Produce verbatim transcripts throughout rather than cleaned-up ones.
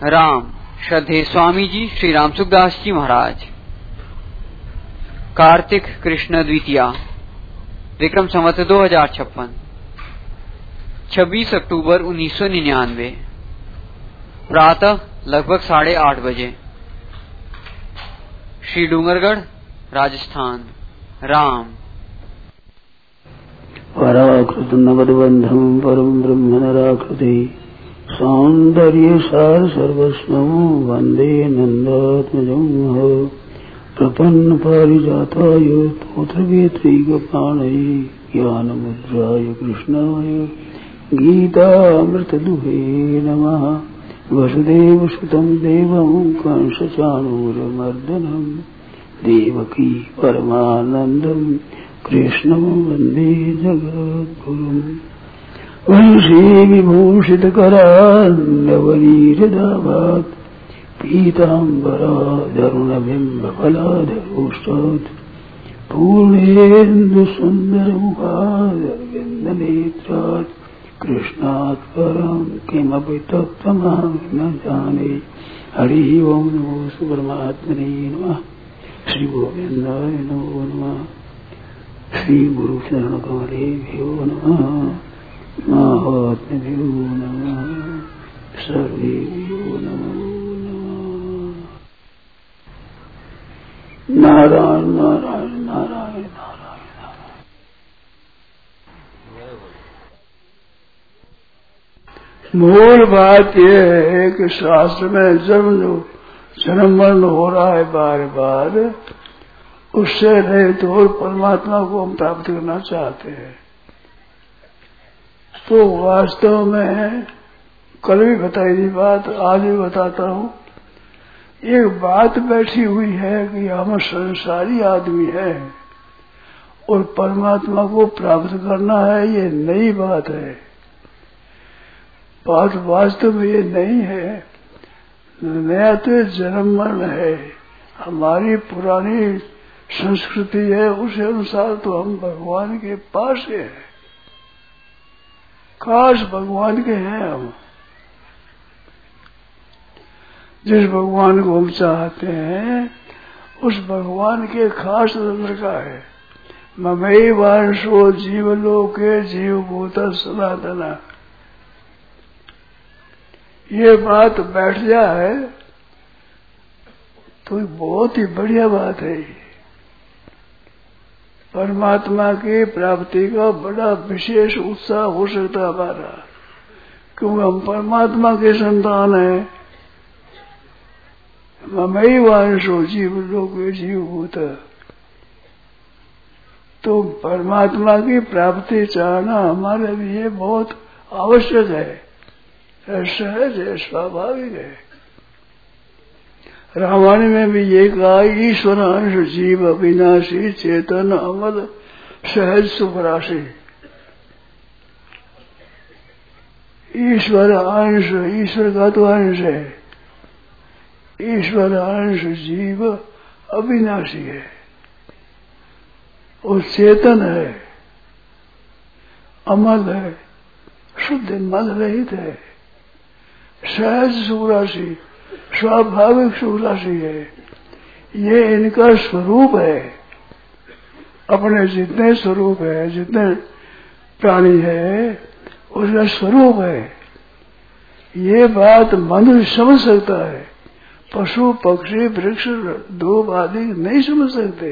राम श्रद्धेय स्वामी जी श्री राम सुखदास जी महाराज। कार्तिक कृष्ण द्वितीया, विक्रम संवत दो हजार छप्पन, छब्बीस अक्टूबर उन्नीस सौ निन्यानवे, प्रातः लगभग साढ़े आठ बजे, श्री डूंगरगढ़ राजस्थान। राम पराकृत नवदबंधम परम ब्रह्म नराकृति सौंदर्य सार सर्वस्वं वंदे नंदात्मजं प्रपन्न पारिजाताय तोत्रवेत्रैकपाणये ज्ञानमुद्राय कृष्णाय गीतामृतदुहे नमः। वसुदेवसुतं देवं कंसचाणूरमर्दनं देवकी परमानन्दं कृष्णं वन्दे जगद्गुरुम्। वंशी विभूषितकरान्नवनीरदाभात् पीताम्बराधरुणबिम्बफलाधरोष्टात् पूर्णेन्दुसुन्दरमुखादरविन्दनेत्रात् कृष्णात् परं किमपि तत्त्वमहं न जाने। हरिः ओं नमो परमात्मने नमः। श्री गोविन्दाय नमो नमः। श्री गुरुचरणकमलेभ्यो नमः। महात्म्यो नमः। सर्वेभ्यो नमो नमः। नारायण नारायण नारायण नारायण। मूल बात यह है कि शास्त्र में जन्म जो जन्म मरण हो रहा है बार बार, उससे रहित तो और परमात्मा को हम प्राप्त करना चाहते हैं। तो वास्तव में कल भी बताई थी बात, आज भी बताता हूँ। एक बात बैठी हुई है कि हम संसारी आदमी है और परमात्मा को प्राप्त करना है, ये नई बात है। बात वास्तव में ये नहीं है। नया तो जन्म मरण है, हमारी पुरानी संस्कृति है, उस अनुसार तो हम भगवान के पास है। खास भगवान के हैं हम। जिस भगवान को हम चाहते हैं उस भगवान के खास अंदर का है। ममई वांशो जीवलोके जीवभूत सनातना। ये बात बैठ जाए तो बहुत ही बढ़िया बात है। परमात्मा की प्राप्ति का बड़ा विशेष उत्साह हो सकता है हमारा, क्योंकि हम परमात्मा के संतान हैं। ममई वांशो जीवलोक जीवभूत। तो परमात्मा की प्राप्ति चाहना हमारे लिए बहुत आवश्यक है, सहज है, स्वाभाविक है। रामायण में भी ये कहा, ईश्वर अंश जीव अविनाशी चेतन अमल सहज सुख राशि। ईश्वर अंश, ईश्वर का तो अंश है। ईश्वर अंश जीव अविनाशी है और चेतन है, अमल है, शुद्ध मल रहित है, सहज सुख राशि, स्वाभाविक सुख राशि है। ये इनका स्वरूप है। अपने जितने स्वरूप है, जितने प्राणी है, उसका स्वरूप है। ये बात मनुष्य समझ सकता है, पशु पक्षी वृक्ष धूप आदि नहीं समझ सकते।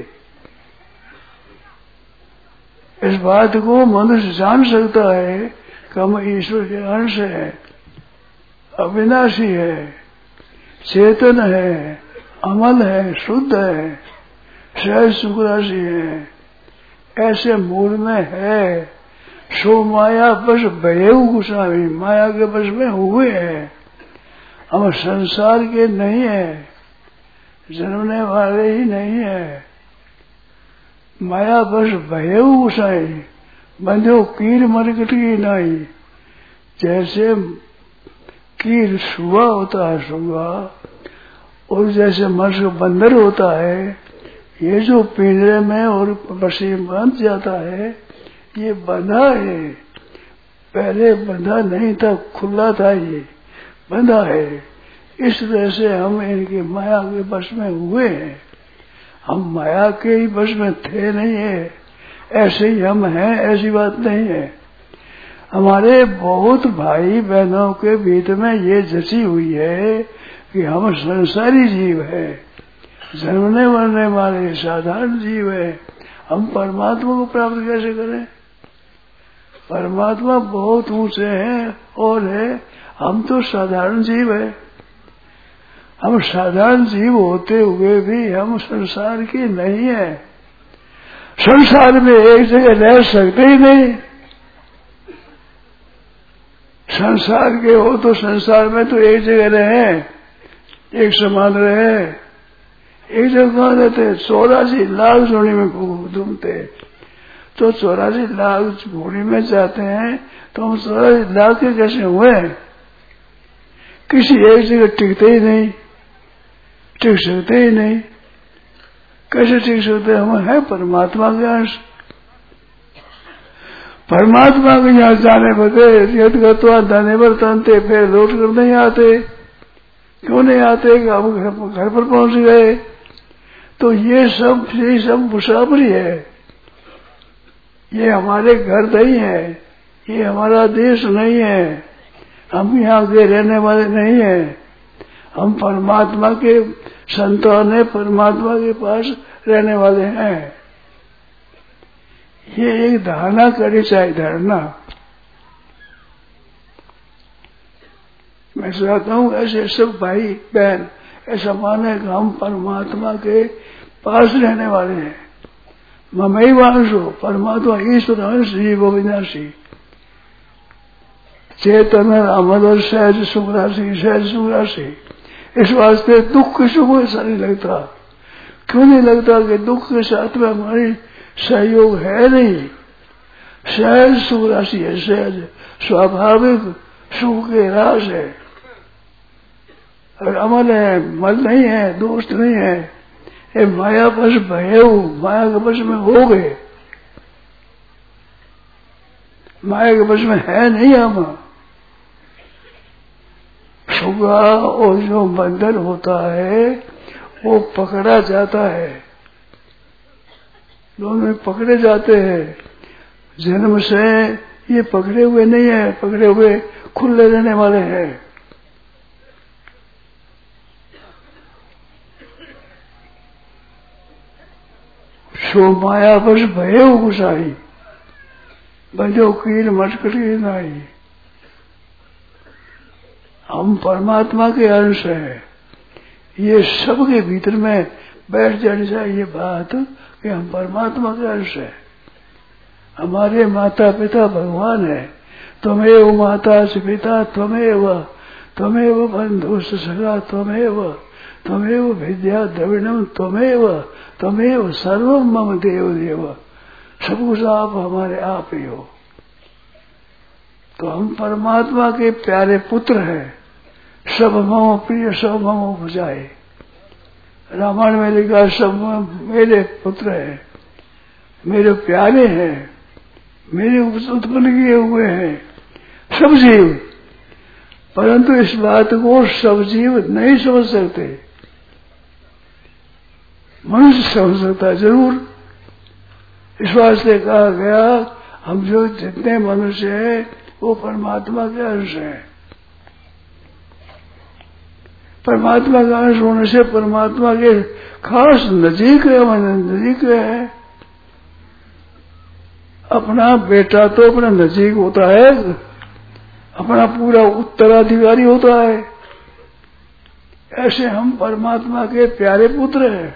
इस बात को मनुष्य जान सकता है कि हम ईश्वर के अंश है, अविनाशी है, चेतन है, अमल है, शुद्ध है, सहज सुख राशि है। ऐसे मूल में है। सो माया बस भयऊ गुस्सामी, माया के बस में हुए हैं। हम संसार के नहीं है, जन्मने वाले ही नहीं है। माया बस भयऊ गुस्साई, बंधो कीर मरकट की नाई। जैसे कीर सुआ होता है, सुआ, और जैसे मनुष्य बंदर होता है, ये जो पिंजरे में और बसी बंध जाता है, ये बंधा है। पहले बंधा नहीं था, खुला था, ये बंधा है। इस तरह से हम इनकी माया के वश में हुए हैं। हम माया के ही वश में थे नहीं है, ऐसे ही हम हैं, ऐसी बात नहीं है। हमारे बहुत भाई बहनों के भीतर में ये जची हुई है कि हम संसारी जीव है, जन्मने मरने वाले साधारण जीव है। हम परमात्मा को प्राप्त कैसे करें? परमात्मा बहुत ऊंचे हैं और है, हम तो साधारण जीव है। हम साधारण जीव होते हुए भी हम संसार की नहीं है। संसार में एक जगह रह सकते ही नहीं। संसार के हो तो संसार में तो एक जगह रहे, एक समान रहे। एक जगह कहाँ रहते? चौरासी लाख जोड़ी में घूमते, तो चौरासी लाख घोड़ी में जाते हैं तो हम चौरासी लाख के कैसे हुए? किसी एक जगह टिकते ही नहीं, टिक सकते ही नहीं। कैसे टिक सकते? हम है परमात्मा के अंश। परमात्मा के यहाँ जाने बदे यद गत्वा धने वर्तनते, फिर लौट कर नहीं आते। क्यों नहीं आते? कि हम घर पर पहुंच गए। तो ये सब ये सब मुसाफरी है, ये हमारे घर नहीं है, ये हमारा देश नहीं है, हम यहाँ के रहने वाले नहीं है। हम परमात्मा के संतान है, परमात्मा के पास रहने वाले हैं। ये एक धारणा करनी चाहिए, धारणा। मैं चाहता हूँ ऐसे सब भाई बहन ऐसा माने कि हम परमात्मा के पास रहने वाले हैं। ममई वांशो, परमात्मा ईश्वर अंश जीव विनाशी, चेतन अमर सहज सुख राशि, सहज सुख राशि। इस वास्ते दुख के सुख ऐसा नहीं लगता। क्यों नहीं लगता? कि दुख के साथ में हमारी सहयोग है नहीं। सहज सुख राशि है, सहज स्वाभाविक सुख के रास है, और अमल है, मल नहीं है, दोस्त नहीं है। ये माया बस भये, माया के बस में हो गए, माया के बस में है नहीं। हम सुगा और जो बंधन होता है वो पकड़ा जाता है, दोनों पकड़े जाते हैं। जन्म से ये पकड़े हुए नहीं है, पकड़े हुए खुले रहने वाले हैं। सो माया बस भये गुसाई, बजो कीर मटकट की नाई। हम परमात्मा के अंश हैं। ये सबके भीतर में बैठ जानी चाहिए बात कि हम परमात्मा के अंश हैं। हमारे माता पिता भगवान है। त्वमेव माता से पिता त्वमेव, त्वमेव बंधु सखा त्वमेव, त्वमेव विद्या द्रविणम त्वमेव, त्वमेव सर्वम मम देव देव। सब कुछ आप हमारे आप ही हो। तो हम परमात्मा के प्यारे पुत्र हैं। सब मम प्रिय सब मम उपजाए। रामायण में लिखा सब मेरे पुत्र हैं, मेरे प्यारे हैं, मेरे उत्पन्न किए हुए हैं सब जीव। परंतु इस बात को सब जीव नहीं समझ सकते। मनुष्य समझ सकता है जरूर। इस वास्ते कहा गया हम जो जितने मनुष्य हैं वो परमात्मा के अंश हैं। परमात्मा का अंश होने से परमात्मा के खास नजीक है, नजीक है। अपना बेटा तो अपना नजीक होता है, अपना पूरा उत्तराधिकारी होता है। ऐसे हम परमात्मा के प्यारे पुत्र हैं,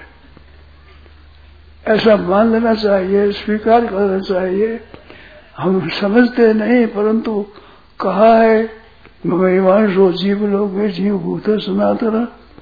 ऐसा मान लेना चाहिए, स्वीकार करना चाहिए। हम समझते नहीं, परंतु कहा है भगवान जीव लोग में जीव भूत सनातन।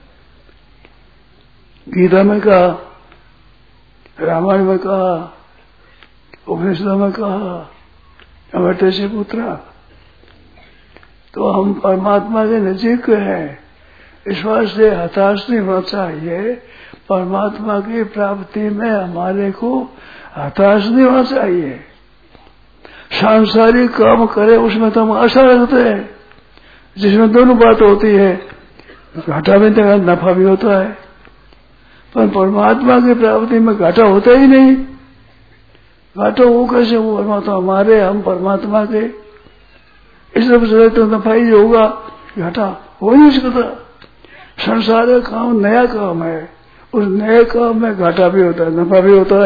गीता में कहा, रामायण में कहा, उपनिषद में कहा, अमृत से पुत्रा। तो हम परमात्मा के नजीक हैं। इस वास्ते हताश नहीं होना चाहिए। परमात्मा की प्राप्ति में हमारे को हताश नहीं होना चाहिए। सांसारिक काम करे उसमें तो हम आशा रखते हैं, जिसमें दोनों बात होती है, घाटा में तो नफा भी होता है, पर परमात्मा की प्राप्ति में घाटा होता ही नहीं। घाटा वो कैसे? वो परमात्मा हमारे, हम परमात्मा के, इस तरह तो नफा ही होगा, घाटा हो नहीं सकता। संसार का काम नया काम है, उस नए काम में घाटा भी होता है, नफा भी होता है,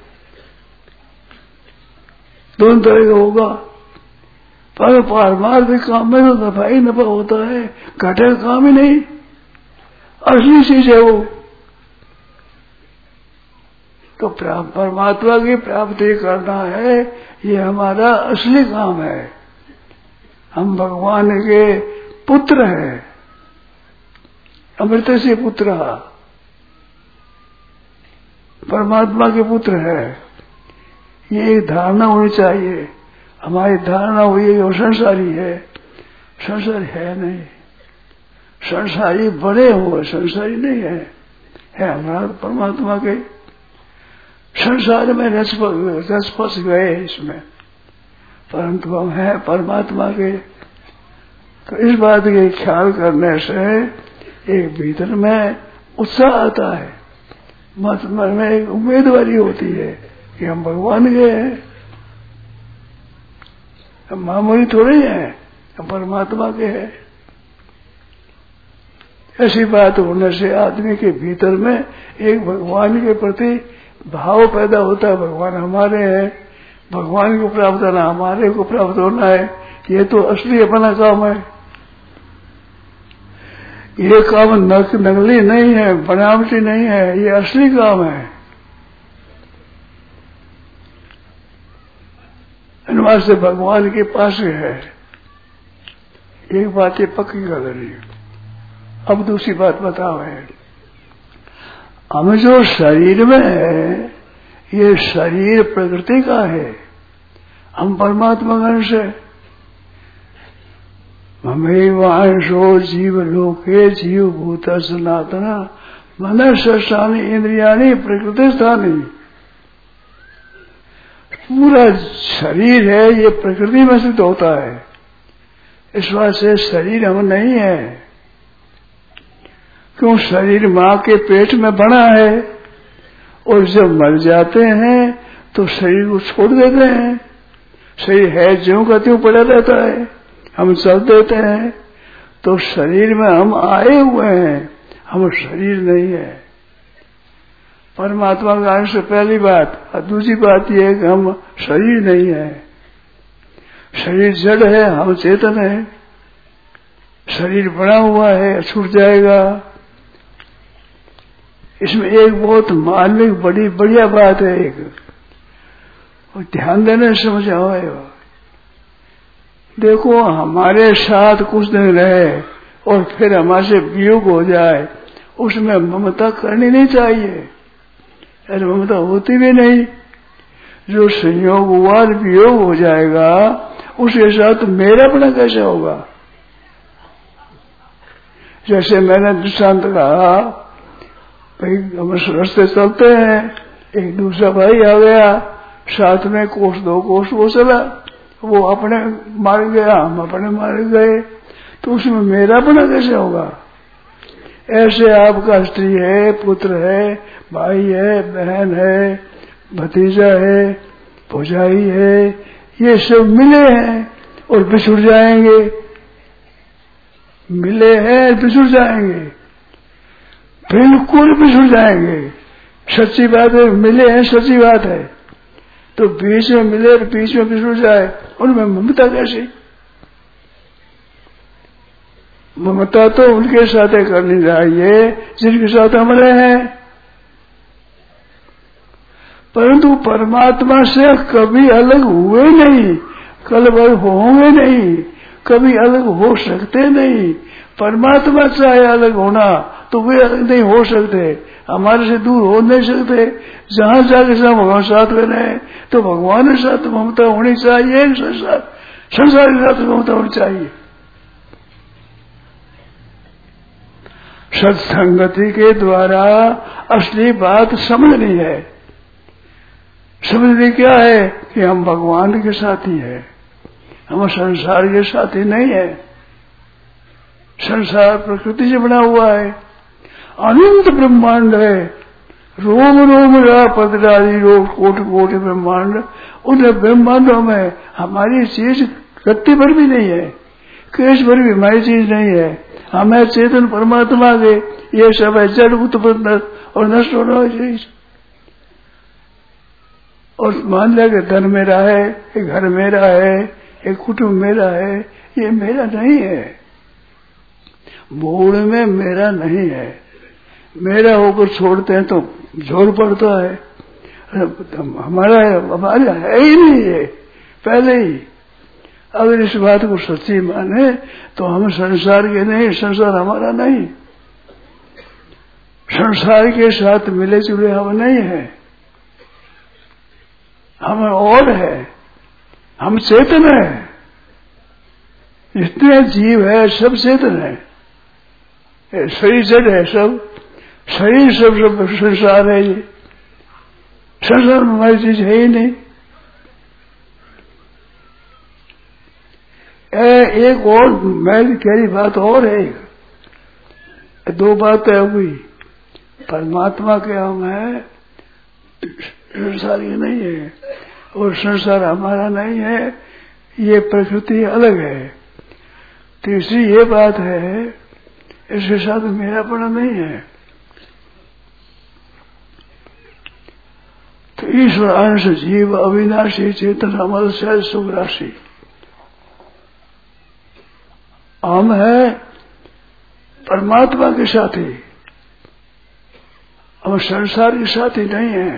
दोनों तरह का होगा। पर पारमार्थिक काम में तो नफा ही नफा होता है, घाटे का काम ही नहीं, असली चीज है वो। तो परमात्मा की प्राप्ति करना है, ये हमारा असली काम है। हम भगवान के पुत्र हैं, अमृत से पुत्र, परमात्मा के पुत्र है, ये एक धारणा होनी चाहिए। हमारी धारणा हुई है वो संसारी है, संसारी है नहीं, संसारी बने हुए, संसारी नहीं है, है हमारा परमात्मा के। संसार में रस रस फंस गए इसमें, परंतु हम हैं परमात्मा के। तो इस बात के ख्याल करने से एक भीतर में उत्साह आता है, मन में एक उम्मीदवारी होती है कि हम भगवान के हैं, हम मामूली थोड़े हैं, हम परमात्मा के हैं। ऐसी बात होने से आदमी के भीतर में एक भगवान के प्रति भाव पैदा होता है, भगवान हमारे हैं, भगवान को प्राप्त होना, हमारे को प्राप्त होना है। ये तो असली अपना काम है, ये काम नक, नकली नहीं है, बनावटी नहीं है, ये असली काम है। अनुवाद से भगवान के पास है। एक बात ये पक्की कर रही है। अब दूसरी बात बताओ है, हम जो शरीर में है, ये शरीर प्रकृति का है, हम परमात्मा का अंश है। ममेवांशो जीव लोके जीव भूत सनातन मन स्थानी इंद्रियाणी प्रकृति स्थानी। पूरा शरीर है, ये प्रकृति में सिद्ध होता है। इस बात से शरीर हम नहीं है, क्यों? शरीर माँ के पेट में बना है, और जब मर जाते हैं तो शरीर को छोड़ देते हैं। शरीर है ज्यों का त्यों पड़ा रहता है, हम चल देते हैं। तो शरीर में हम आए हुए हैं, हम शरीर नहीं है, परमात्मा का अंश। पहली बात। और दूसरी बात यह है कि हम शरीर नहीं है, शरीर जड़ है, हम चेतन है। शरीर बना हुआ है, छूट जाएगा। इसमें एक बहुत मार्मिक बड़ी बढ़िया बात है, एक और ध्यान देने से समझ आएगा। देखो, हमारे साथ कुछ दिन रहे और फिर हमारे से वियोग हो जाए, उसमें ममता करनी नहीं चाहिए। अरे ममता होती भी नहीं। जो संयोग हुआ वियोग हो जाएगा, उसके साथ मेरापना कैसे होगा? जैसे मैंने दृष्टांत कहा, भाई हम रास्ते चलते हैं, एक दूसरा भाई आ गया, साथ में कोस दो कोस वो चला, वो अपने मार गया, हम अपने मार गए, तो उसमें मेरापना कैसे होगा? ऐसे आपका स्त्री है, पुत्र है, भाई है, बहन है, भतीजा है, भौजाई है, ये सब मिले हैं और बिछुड़ जाएंगे। मिले हैं, बिछुड़ जाएंगे, बिल्कुल बिछुड़ जाएंगे। सच्ची बात है, मिले हैं, सच्ची बात है। तो बीच में मिले और बीच में बिछुड़ जाए, उनमें ममता कैसी? ममता तो उनके साथ करनी चाहिए जिनके साथ हम रहे हैं, परंतु परमात्मा से कभी अलग हुए नहीं, कल अलग होंगे नहीं, कभी अलग हो सकते नहीं। परमात्मा चाहे अलग होना तो वे अलग नहीं हो सकते, हमारे से दूर हो नहीं सकते। जहां जाके सब भगवान साथ में रहे, तो भगवान के साथ ममता होनी चाहिए, संसार संसार के साथ ममता होनी चाहिए। सत्संगति के द्वारा असली बात समझनी है। समझनी क्या है कि हम भगवान के साथी हैं, हम संसार के साथी नहीं है। संसार प्रकृति से बना हुआ है, अनंत ब्रह्मांड है, रोम रोम रा पदरादि रोग कोटि कोटि ब्रह्मांड। उन ब्रह्मांडों में हमारी चीज रत्ती भर भी नहीं है, केश भर भी हमारी चीज नहीं है। हमें चेतन परमात्मा के ये सब है जड़ उत्पन्न और नष्ट होना चीज। और मान लिया कि धन मेरा है, एक घर मेरा है, एक कुटुंब मेरा है, ये मेरा नहीं है। मूल में मेरा नहीं है। मेरा होकर छोड़ते हैं तो जोर पड़ता है, हमारा हमारा है ही नहीं है पहले ही। अगर इस बात को सच्ची माने तो हम संसार के नहीं, संसार हमारा नहीं, संसार के साथ मिले जुले हम नहीं है, हम और है, हम चेतन है। जितने जीव है सब चेतन है, शरीर जड़ है, सब शरीर सब सब संसार है। ये संसार में हमारी चीज है ही नहीं। ए, एक और मैं कह रही बात और है, दो बातें हुई। परमात्मा के हम है, संसार ये नहीं है, और संसार हमारा नहीं है, ये प्रकृति अलग है। तीसरी ये बात है, इसके साथ मेरापना नहीं है। तो ईश्वर अंश जीव अविनाशी चेतन अमल सहज सुख राशि। हम है परमात्मा के साथी, हम संसार के साथी नहीं है।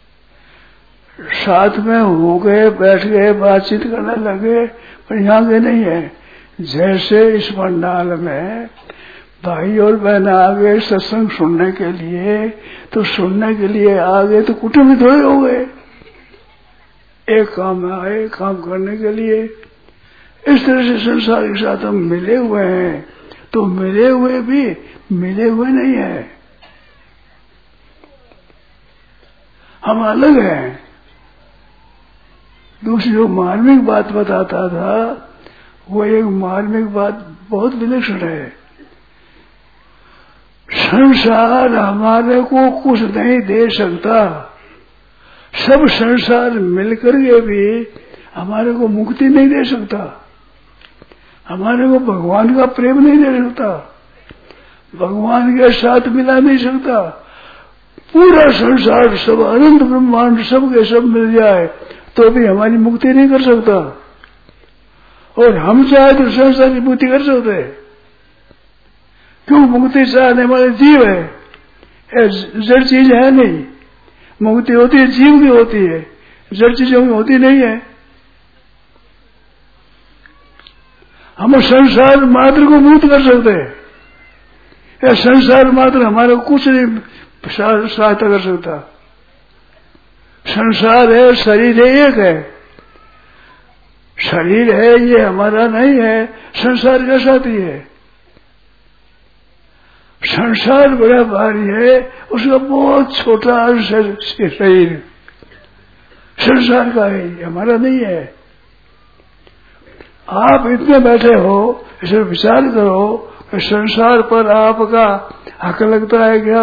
साथ में हो गए, बैठ गए, बातचीत करने लगे, पर यहाँ के नहीं है। जैसे इस पंडाल में भाई और बहन आ गए सत्संग सुनने के लिए, तो सुनने के लिए आ गए तो कुटुंब थोड़े हो गए, एक काम में आए काम करने के लिए। इस तरह से संसार के साथ हम मिले हुए हैं, तो मिले हुए भी मिले हुए नहीं है, हम अलग हैं। दूसरी जो मार्मिक बात बताता था, वो एक मार्मिक बात बहुत विलक्षण है। संसार हमारे को कुछ नहीं दे सकता, सब संसार मिलकर के भी हमारे को मुक्ति नहीं दे सकता, हमारे को भगवान का प्रेम नहीं दे सकता, भगवान के साथ मिला नहीं सकता। पूरा संसार सब अनंत ब्रह्मांड सब के सब मिल जाए तो भी हमारी मुक्ति नहीं कर सकता, और हम चाहे तो संसार की मुक्ति कर सकते हैं। क्यों? मुक्ति चाहने वाले जीव है, जड़ चीज है नहीं। मुक्ति होती है जीव की होती है, जड़ चीजों की होती नहीं है। हम संसार मात्र को मुक्त कर सकते हैं, या संसार मात्र हमारे को कुछ नहीं सहायता कर सकता। संसार है, शरीर है, एक है, शरीर है, ये हमारा नहीं है, संसार का साथी है। संसार बड़ा भारी है, उसका बहुत छोटा अंश है शरीर, संसार का है, हमारा नहीं है। आप इतने बैठे हो, इसे विचार करो कि संसार पर आपका हक लगता है क्या?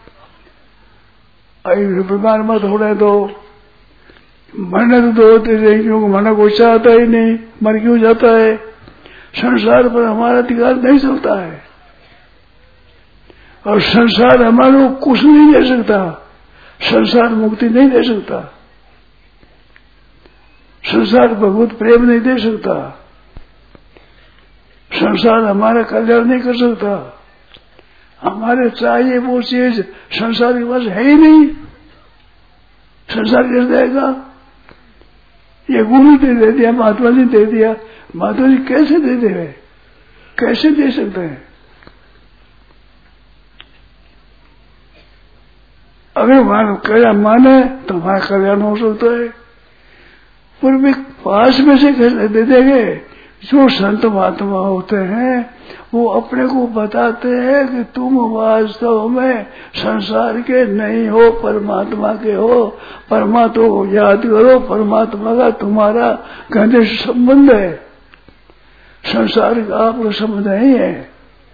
बीमार मत होने दो, मरने तो दो होते नहीं, क्योंकि मरना कोई चाहता ही नहीं, मर क्यों जाता है? संसार पर हमारा अधिकार नहीं चलता है, और संसार हमारे को कुछ नहीं दे सकता, संसार मुक्ति नहीं दे सकता, संसार भगवत प्रेम नहीं दे सकता, संसार हमारा कल्याण नहीं कर सकता। हमारे चाहिए वो चीज संसार के पास है ही नहीं, संसार कैसे देगा? ये गुरु ने दे दिया, महात्मा जी दे दिया, महात्मा जी कैसे दे दे रहे, कैसे दे सकते हैं? अगर मान कल्याण माने तो हमारा कल्याण हो सकता है, पर वे पास में से कैसे दे देंगे? जो संत महात्मा होते हैं वो अपने को बताते हैं कि तुम वास्तव में संसार के नहीं हो, परमात्मा के हो, परमात्मा को याद करो, परमात्मा का तुम्हारा घनिष्ठ संबंध है, संसार का आपका संबंध नहीं है।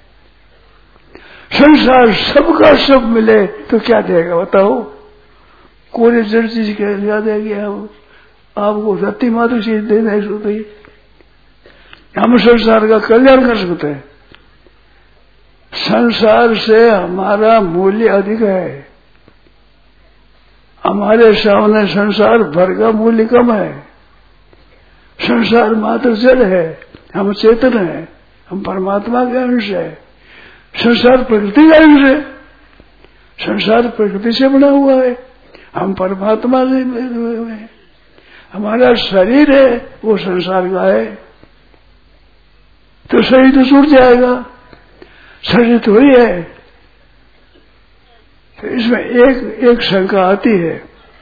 संसार सबका सब मिले तो क्या देगा बताओ? कोई जड़ चीज क्या देगी? आप आपको रत्ती मात्र चीज दे नहीं सकती। हम संसार का कल्याण कर सकते हैं। संसार से हमारा मूल्य अधिक है। हमारे सामने संसार भर का मूल्य कम है। संसार मात्र जड़ है, हम चेतन है, हम परमात्मा के अंश है। संसार प्रकृति का अंश है। संसार प्रकृति से बना हुआ है, हम परमात्मा से बने हुए हैं। हमारा शरीर है वो संसार का है, तो शरीर तो छूट जाएगा, शरीर थोड़ी है। तो इसमें एक एक शंका आती है।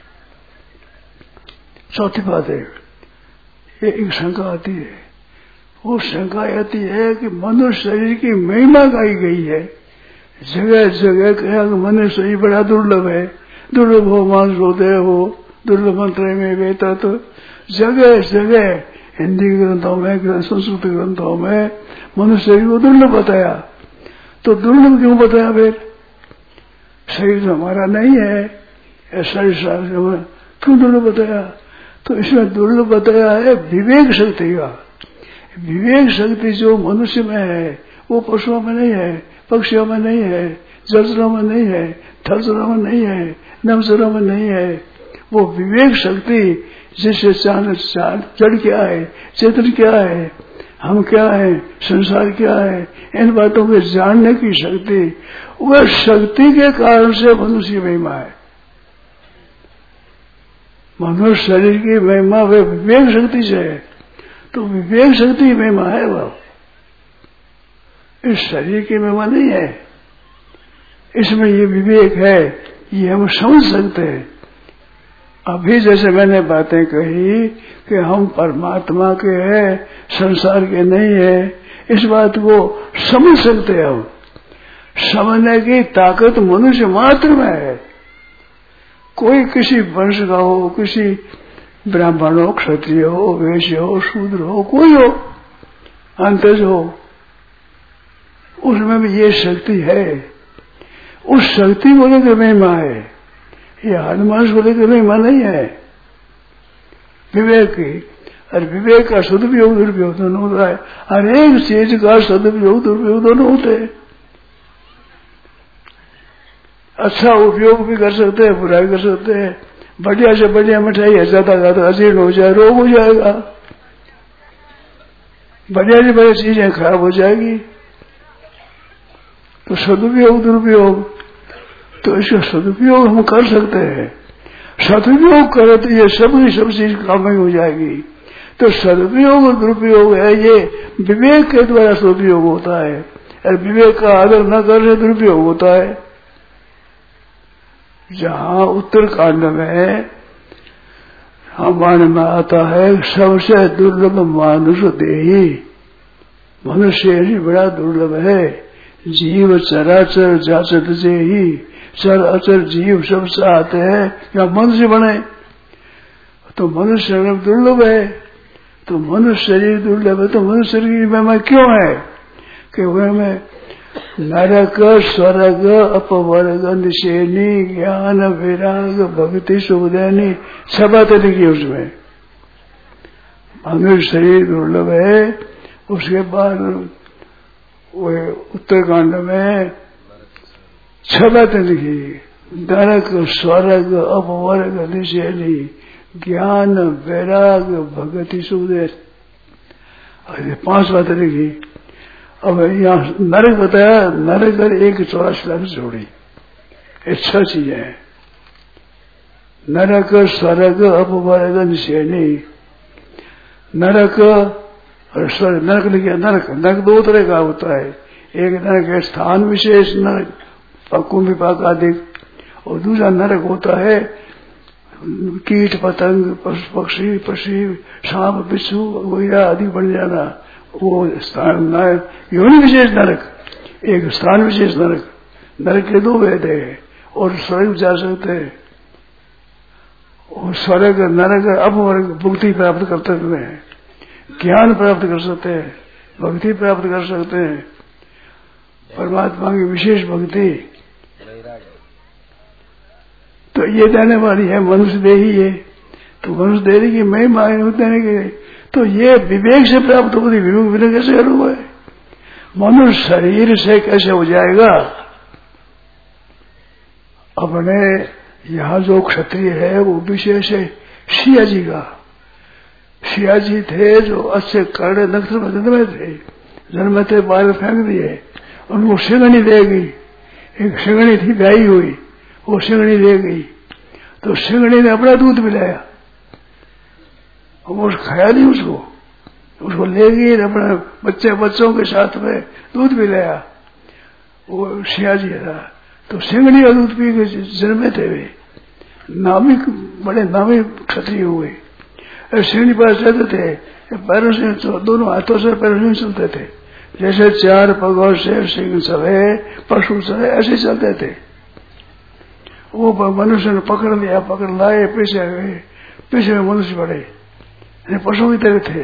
चौथी बात है, एक शंका आती है। वो शंका आती है कि मनुष्य शरीर की महिमा गाई गई है। जगह जगह कहा कि मनुष्य शरीर बड़ा दुर्लभ है, दुर्लभ हो मानस होते हो, दुर्लभ मंत्र में वेता। तो जगह जगह हिंदी ग्रंथों में, संस्कृत ग्रंथों में मनुष्य शरीर को दुर्लभ बताया। तो दुर्लभ क्यों बताया? फिर शरीर हमारा नहीं है, शरीर क्यों दुर्लभ बताया? तो इसमें दुर्लभ बताया है विवेक शक्ति का। विवेक शक्ति जो मनुष्य में है वो पशुओं में नहीं है, पक्षियों में नहीं है, जलचरों में नहीं है, थलचरों में नहीं है, नमचरों में नहीं है। वो विवेक शक्ति जिससे जड़ क्या है, चेतन क्या है, हम क्या है, संसार क्या है, इन बातों को जानने की शक्ति, वह शक्ति के कारण से मनुष्य महिमा है। मनुष्य शरीर की महिमा वह विवेक शक्ति से है। तो विवेक शक्ति महिमा है वह, इस शरीर की महिमा नहीं है। इसमें ये विवेक है, ये हम समझ सकते हैं। अभी जैसे मैंने बातें कही कि हम परमात्मा के हैं, संसार के नहीं है, इस बात को समझ सकते हैं। हम समझने की ताकत मनुष्य मात्र में है। कोई किसी वंश का हो, किसी ब्राह्मण हो, क्षत्रिय हो, वैश्य हो, शूद्र हो, कोई हो, अंतज हो, उसमें भी ये शक्ति है। उस शक्ति को लेकर महिमा है, ये हनुमान को लेकर महिमा नहीं है। विवेक की, और विवेक का सदुपयोग दुरुपयोग दोनों होता है। हर एक चीज का सदुपयोग दुरुपयोग दोनों होते हैं। अच्छा उपयोग भी कर सकते हैं, बुरा भी कर सकते हैं। बढ़िया से बढ़िया मिठाई है, ज्यादा ज्यादा अजीर्ण हो जाए, रोग हो जाएगा। बढ़िया से बढ़िया चीजें खराब हो जाएगी। तो सदुपयोग दुरुपयोग, तो इसका सदुपयोग हम कर सकते हैं। सदुपयोग करें तो ये सब की सब चीज काम में हो जाएगी। तो सदुपयोग और दुरुपयोग है, ये विवेक के द्वारा सदुपयोग होता है, और विवेक का आदर न करने दुरुपयोग होता है। जहां उत्तर कांड में रामायण में आता है, सबसे दुर्लभ मानुष देही, मनुष्य ही बड़ा दुर्लभ है। जीव चराचर जाचत से ही, चर अचर जीव सब चाहते हैं या मनुष्य बने। तो मनुष्य दुर्लभ है, तो मनुष्य शरीर दुर्लभ है। तो मनुष्य शरीर में मैं क्यों है कि में नरक स्वर्ग अपवर्ग निशेनी ज्ञान विराग भक्ति सुखदैनी सब बातें लिखी उसमें। मनुष्य शरीर दुर्लभ है। उसके बाद वो उत्तरकांड में छह बातें लिखी, नरक स्वर्ग अपवर्ग निशेनी ज्ञान वैराग भक्ति सुखदैनी, पांच बातें लिखी। अब यहाँ नरक बताया, नरक कर एक चौरासी लाख जोड़ी, ये छह चीजें हैं। नरक स्वर्ग अपवर्ग निशेनी, नरक और स्वर्ग। नरक लिखा, नरक नरक दो तरह का होता है। एक नरक है स्थान विशेष नरक, पक्कुम विपाक आदि, और दूसरा नरक होता है कीट पतंग पशु पक्षी पक्षी सांप बिच्छू वगैरह आदि बन जाना, वो स्थान योनि विशेष नरक, एक स्थान विशेष नरक। नरक के दो भेद है, और स्वर्ग जा सकते हैं। और स्वर्ग नरक अपवर्ग मुक्ति प्राप्त करते हैं, ज्ञान प्राप्त कर सकते हैं, भक्ति प्राप्त कर सकते हैं, परमात्मा की विशेष भक्ति तो ये देने वाली है, मनुष्य दे ही है। तो मनुष्य देने की मैं मांग देने के, तो ये विवेक से प्राप्त होती, विवेक बिना कैसे करूंगा? मनुष्य शरीर से कैसे हो जाएगा? अपने यहाँ जो क्षत्रिय है वो विशेष है सिया जी का। सिया जी थे जो अच्छे कड़े नक्शे में जन्मे थे, जन्मे थे बाहर फेंक दिए, उनको सिंगनी दे गई। एक सिंगनी थी गाई हुई, वो सिंगनी दे गई, तो सिंगनी ने अपना दूध पिलाया। वो खाया नहीं उसको, उसको ले गई अपने बच्चे बच्चों के साथ में दूध पिलाया। वो सिया जी था, तो सिंगनी का दूध पी के जन्मे थे वे, नामी बड़े नामी क्षत्रिय हुए। सिंगनी पास रहते थे, पैरों से दोनों हाथों से पैरों से चलते थे, जैसे चार पगों से सिंह चले पशु चले ऐसे चलते थे। वो मनुष्य ने पकड़ लिया, पकड़ लाए, पीछे गए, पीछे में मनुष्य बढ़े, पशु की तरह थे।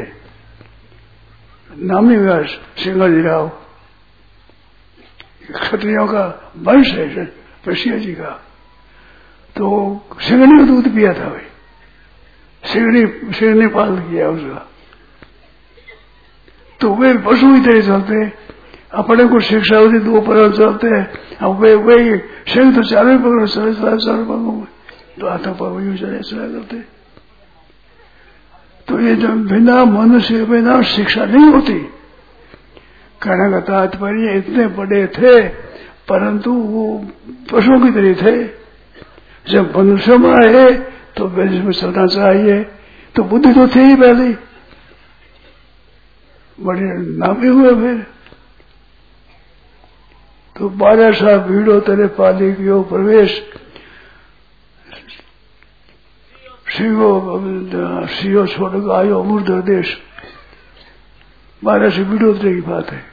नामी व्यास सिंगाजी राव क्षत्रियों का वंश है प्रसिया जी का। तो सिंगनी का दूध पिया था भाई, सिंगनी सिंगनी पाल किया उसका। तो वे पशु की तरह चलते, अपने को शिक्षा होती दो पर चलते हैं। अब वे वही सिंह तो चारों पकड़ चले चला चारों पगों में, तो हाथों पर यूं चले चला करते। तो ये जो बिना मनुष्य बिना शिक्षा नहीं होती। कहने का तात्पर्य इतने बड़े थे परंतु वो पशुओं की तरह थे। जब मनुष्य में आए तो वैसे में चलना चाहिए, तो बुद्धि तो थी ही पहले, बड़े नामी हुए फिर। तो बारह सा भीड़ो तेरे पाली की प्रवेश, सिंहो सिंहो छोड़ आयो मूर्ध देश, बारह से भीड़ो तरह की बात है।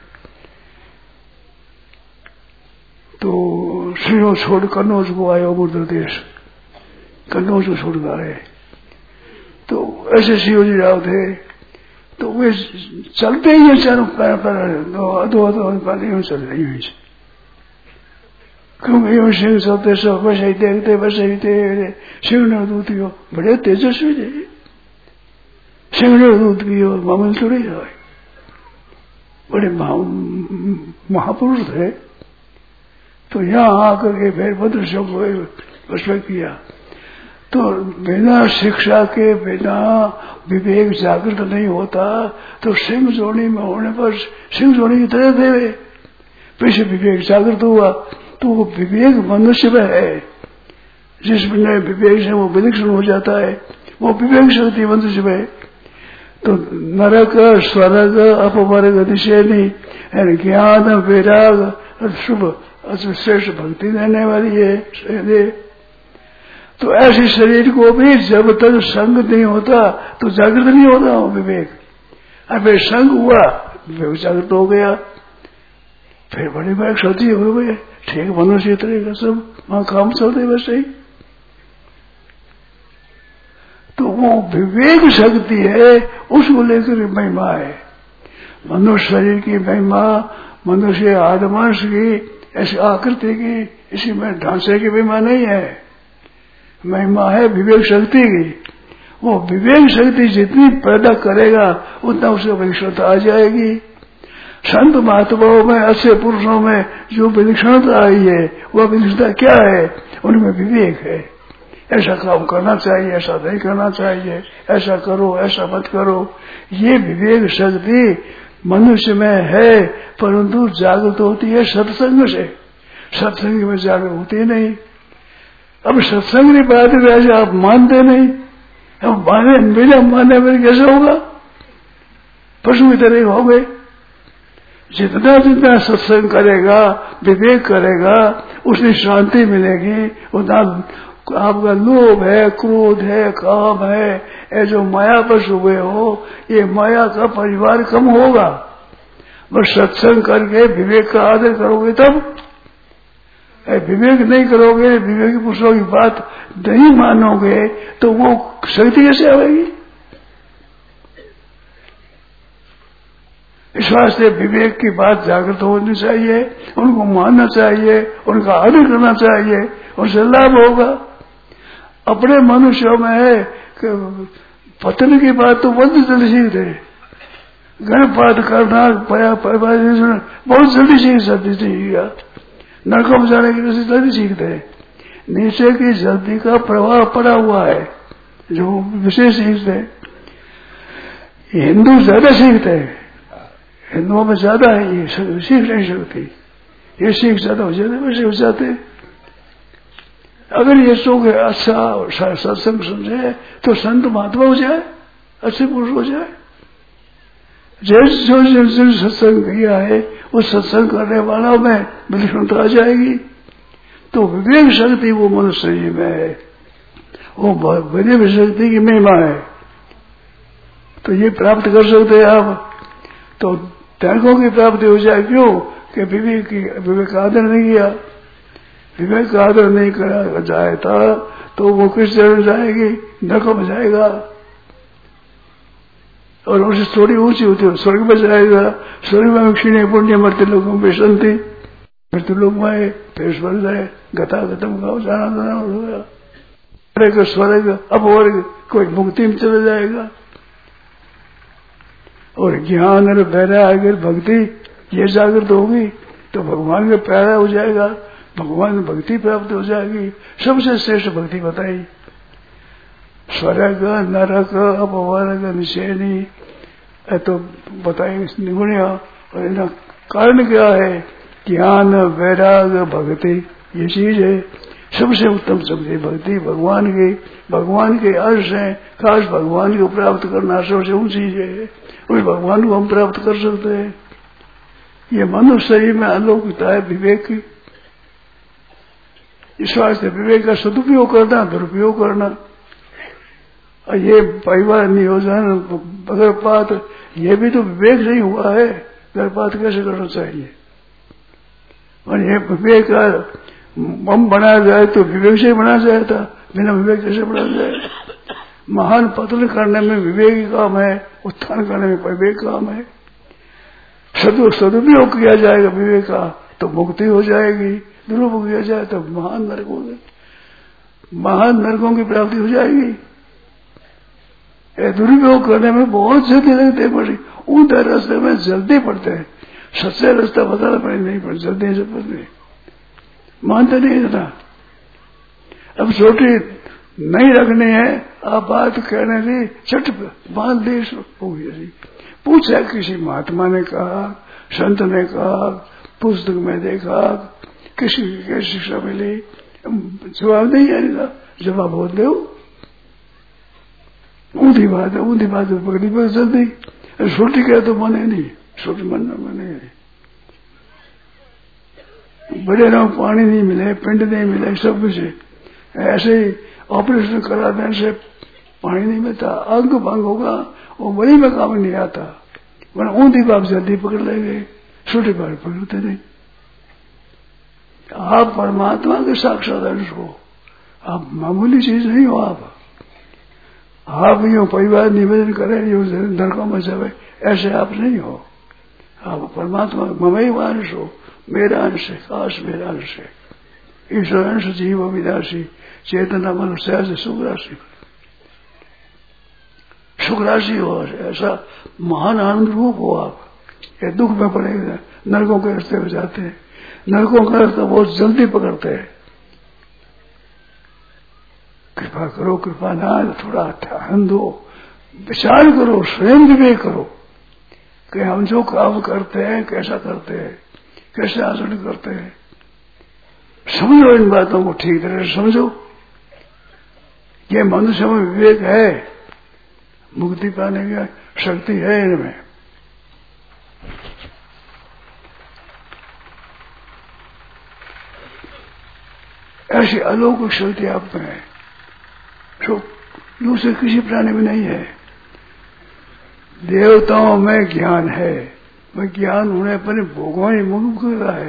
तो सिंहो छोड़ कन्नौज को आयो मूर्ध देश, कन्नौज को छोड़ आए। तो ऐसे सिंह जी राव थे, तो वे चलते ही है चारों पैर पर, दो दो दो पाली यूं चल रही हुई, क्योंकि यूं सिंह चलते सब वैसे ही देखते वैसे ही देखते। सिंह ने दूध पियो, बड़े तेजस्वी थे, सिंह ने दूध पियो, मामूल थोड़ी है, बड़े महापुरुष थे। तो यहाँ आकर के फिर मनुष्यों को वश किया। तो बिना शिक्षा के बिना विवेक जागृत नहीं होता। तो सिंह जोड़ी में होने पर सिंह जोड़ी की तरह थे, पीछे विवेक जागृत हुआ तो वो विवेक मनुष्य में है, जिसमें विवेक से वो विलक्षण हो जाता है, वो विवेक शक्ति मनुष्य में। तो नरक स्वर्ग अपवर्ग निषेधी ज्ञान वैराग शुभ श्रेष्ठ भक्ति देने वाली है। तो ऐसे शरीर को भी जब तक संग नहीं होता तो जागृत नहीं होता वो विवेक। अब संग हुआ, विवेक जागृत हो गया, फिर बड़ी बड़ी क्षति हो गई। ठीक मनुष्य तरह का सब वहां काम चलते वैसे ही। तो वो विवेक शक्ति है, उसको लेकर महिमा है। मनुष्य शरीर की महिमा, मनुष्य आदमांश की ऐसी आकृति की, इसी में ढांचे की महिमा नहीं है, महिमा है विवेक शक्ति की। वो विवेक शक्ति जितनी पैदा करेगा उतना उसे विलक्षणता आ जाएगी। संत महात्माओं में, अच्छे पुरुषों में जो विलक्षणता आई है, वह विलक्षणता क्या है? उनमें विवेक है। ऐसा काम करना चाहिए, ऐसा नहीं करना चाहिए, ऐसा करो, ऐसा मत करो। ये विवेक शक्ति मनुष्य में है, परंतु जागृत होती है सत्संग से। सत्संग में जागृत होती नहीं। अब सत्संग की बात वैसे आप मानते नहीं, अब माने बिना माने में कैसे होगा? पशु की तरह हो गए। जितना जितना सत्संग करेगा, विवेक करेगा, उसमें शांति मिलेगी। उतना आपका लोभ है, क्रोध है, काम है, ये जो माया पर हुए हो, ये माया का परिवार कम होगा। बस सत्संग करके विवेक का आदर करोगे तब। विवेक नहीं करोगे, विवेकी पुरुषों की बात नहीं मानोगे, तो वो शक्ति कैसे आएगी? इस वास्ते विवेक की बात जागृत होनी चाहिए, उनको मानना चाहिए, उनका आदर करना चाहिए, उनसे लाभ होगा। अपने मनुष्यों में है कि पतन की बात तो बहुत जल्दी सीखते हैं, गर्भपात करना बहुत जल्दी सीख सकती सीखेगा, नरकों में जाने की जल्दी सीखते हैं। नीचे की जल्दी का प्रभाव पड़ा हुआ है जो विशेष सीखते हैं। हिंदू ज्यादा सीखते हैं, हिंदुओं में ज्यादा है ये, सीख नहीं सकती, ये सीख ज्यादा हो जाते वैसे हो जाते। अगर ये सोच अच्छा सत्संग समझे तो संत महात्मा हो जाए, अच्छे पुरुष हो जाए। जैसे जो जिन सत्संग किया है उस सत्संग करने वालों में विलक्षणता आ जाएगी। तो विवेक शक्ति वो मनुष्य में है, वो विवेक शक्ति की महिमा है, तो ये प्राप्त कर सकते हैं आप। तो त्यागों की प्राप्ति हो जाए, क्यों कि विवेक की विवेक का आदर नहीं किया, विवेक का आदर नहीं करा जाए था तो वो किस जगह जाएगी, नरकों में जाएगा। और उससे थोड़ी ऊंची होती है स्वर्ग में जाएगा, स्वर्ग में क्षीण पुण्य मृत्यु लोगों में शांति, मृत्यु लोग में फिर स्वर्ग जाए, गता गतम गाँव जाना जाना होगा, स्वर्ग अपवर्ग कोई मुक्ति में चला जाएगा। और ज्ञान और वैराग्य भक्ति ये जागृत होगी तो भगवान का प्यारा हो जाएगा, भगवान भक्ति प्राप्त हो जाएगी। सबसे श्रेष्ठ भक्ति बताई, स्वर्ग नरक अपवर्ग निषेधी तो बताई निगुणिया। और इनका कारण क्या है, ज्ञान वैराग्य भक्ति ये चीज है। सबसे उत्तम सबसे भक्ति भगवान की, भगवान के अर्श है, खास भगवान को प्राप्त करना सबसे ऊंची चीज है, उस भगवान को हम प्राप्त कर सकते हैं। ये मनुष्य शरीर में अलौकिकता है विवेक की। इस वास्ते विवेक का सदुपयोग करना, दुरुपयोग करना, और ये परिवार नियोजन गर्भपात ये भी तो विवेक नहीं हुआ है। गर्भपात कैसे करना चाहिए, और ये विवेक का बम बनाया जाए तो विवेक से ही बनाया जाए था, बिना विवेक कैसे बनाया जाए। महान पतन करने में विवेक ही काम है, उत्थान करने में विवेक काम है। सदु सदुपयोग किया जाएगा विवेक का तो मुक्ति हो जाएगी, दुरुपयोग किया जाए तो महान नरक हो जाए, महान नरकों की प्राप्ति हो जाएगी। दुरुपयोग करने में बहुत जल्दी लगते पड़ी, ऊंधे रास्ते में जल्दी पड़ते हैं, सच्चे रास्ता बताना पड़े नहीं पड़े, जल्दी से पड़ते मानते नहीं इतना। अब छोटी नहीं रखनी है, आप बात कहने दी चट बांध दी होगी। पूछा किसी महात्मा ने कहा, संत ने कहा, पुस्तक में देखा, किसी की शिक्षा मिली, जवाब नहीं आएगा, जवाब बोल दो ऊंधी बात है, ऊंधी बात है पकड़ी पर जल्दी। छोटी कह तो मने नहीं, छोटी मन न मने। बड़े लोग पानी नहीं मिले, पिंड नहीं मिले, सब कुछ ऐसे ही ऑपरेशन करा देने से पानी नहीं मिलता, अंग भंग होगा, वो बड़ी में काम नहीं आता। वरना ऊंधी बात जल्दी पकड़ लेंगे, छोटी बात पकड़ते नहीं। आप परमात्मा के साक्षात अंश हो, आप मामूली चीज नहीं हो। आप आप यूं परिवार निवेदन करें, यूं नरकों में जावे, ऐसे आप नहीं हो। आप परमात्मा ममई अंश हो, मेरा अंश है, काश मेरा अंश है। ईश्वर अंश जीव विनाशी चेतना मनुष्य से सुख राशि, सुख राशि हो, ऐसा महान आनंद रूप हो आप। ये दुख में पड़ेगा, नरकों के रास्ते में जाते हैं, नरकों का रास्ता बहुत जल्दी पकड़ते हैं। कृपा करो, कृपा ना थोड़ा ध्यान दो, विचार करो, स्वयं विवेक करो कि हम जो काम करते हैं कैसा करते हैं, कैसे आचरण करते हैं। समझो इन बातों को ठीक तरह से समझो। ये मनुष्य में विवेक है, मुक्ति पाने की शक्ति है इनमें। ऐसी अलौकिक शक्ति आप में है जो दूसरे किसी प्राणी में नहीं है। देवताओं में ज्ञान है, वह ज्ञान होने पर भोगों की मुक्तता है।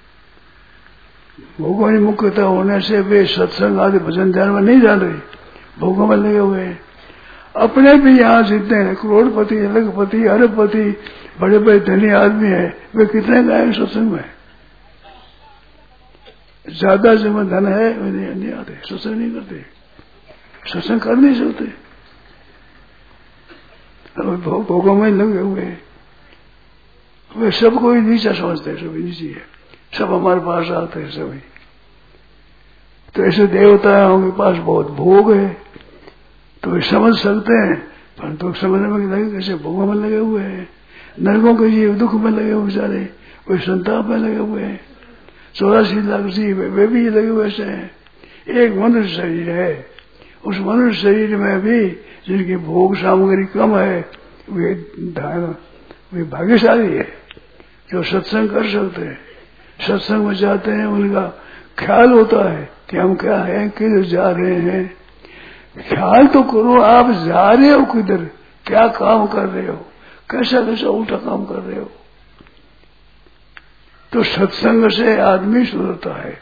भोगों की मुक्तता होने से वे सत्संग आदि भजन ध्यान में नहीं जान रहे, भोगों में लगे हुए हैं। अपने भी यहाँ जितने हैं करोड़पति, लखपति, अरबपति, बड़े बड़े धनी आदमी है, वे कितने गए सत्संग में? ज्यादा जिम्मे धन है वे नहीं, नहीं आते, सत्संग नहीं करते, सत्संग कर नहीं सकते, भोगों में लगे हुए। वे सबको ही नीचा समझते हैं, सभी नीची है, सब हमारे पास आते हैं सभी। तो ऐसे देवताओं के पास बहुत भोग है तो वे समझ सकते हैं, परंतु तो समझने में लगे कैसे भोगों में लगे हुए हैं। नरकों के जीव दुख में लगे हुए बेचारे, वे संताप में लगे हुए हैं। चौरासी लाख जीव वे भी लगे हुए से हैं। एक मनुष्य शरीर है, उस मनुष्य शरीर में भी जिनकी भोग सामग्री कम है वे धन वे भाग्यशाली है जो सत्संग कर सकते हैं। सत्संग में जाते हैं, उनका ख्याल होता है कि हम क्या हैं, किधर जा रहे हैं। ख्याल तो करो, आप जा रहे हो किधर, क्या काम कर रहे हो, कैसा कैसा उल्टा काम कर रहे हो। तो सत्संग से आदमी सुधरता है।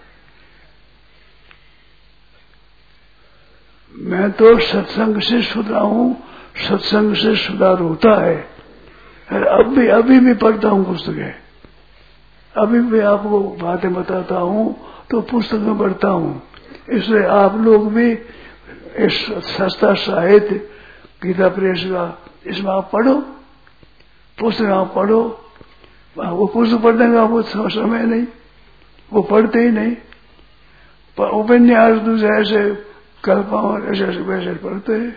मैं तो सत्संग से सुधरा हूं, सत्संग से सुधार होता है। अब भी अभी भी पढ़ता हूं पुस्तकें, अभी भी आपको बातें बताता हूं तो पुस्तक में पढ़ता हूं। इसलिए आप लोग भी इस सस्ता साहित्य गीता प्रेस का इसमें आप पढ़ो, पुस्तक आप पढ़ो। वो पुस्तक पढ़ने का वो समय नहीं, वो पढ़ते ही नहीं। उपन्यास दूसरे ऐसे कल्पना और ऐसे ऐसे वैसे पढ़ते हैं।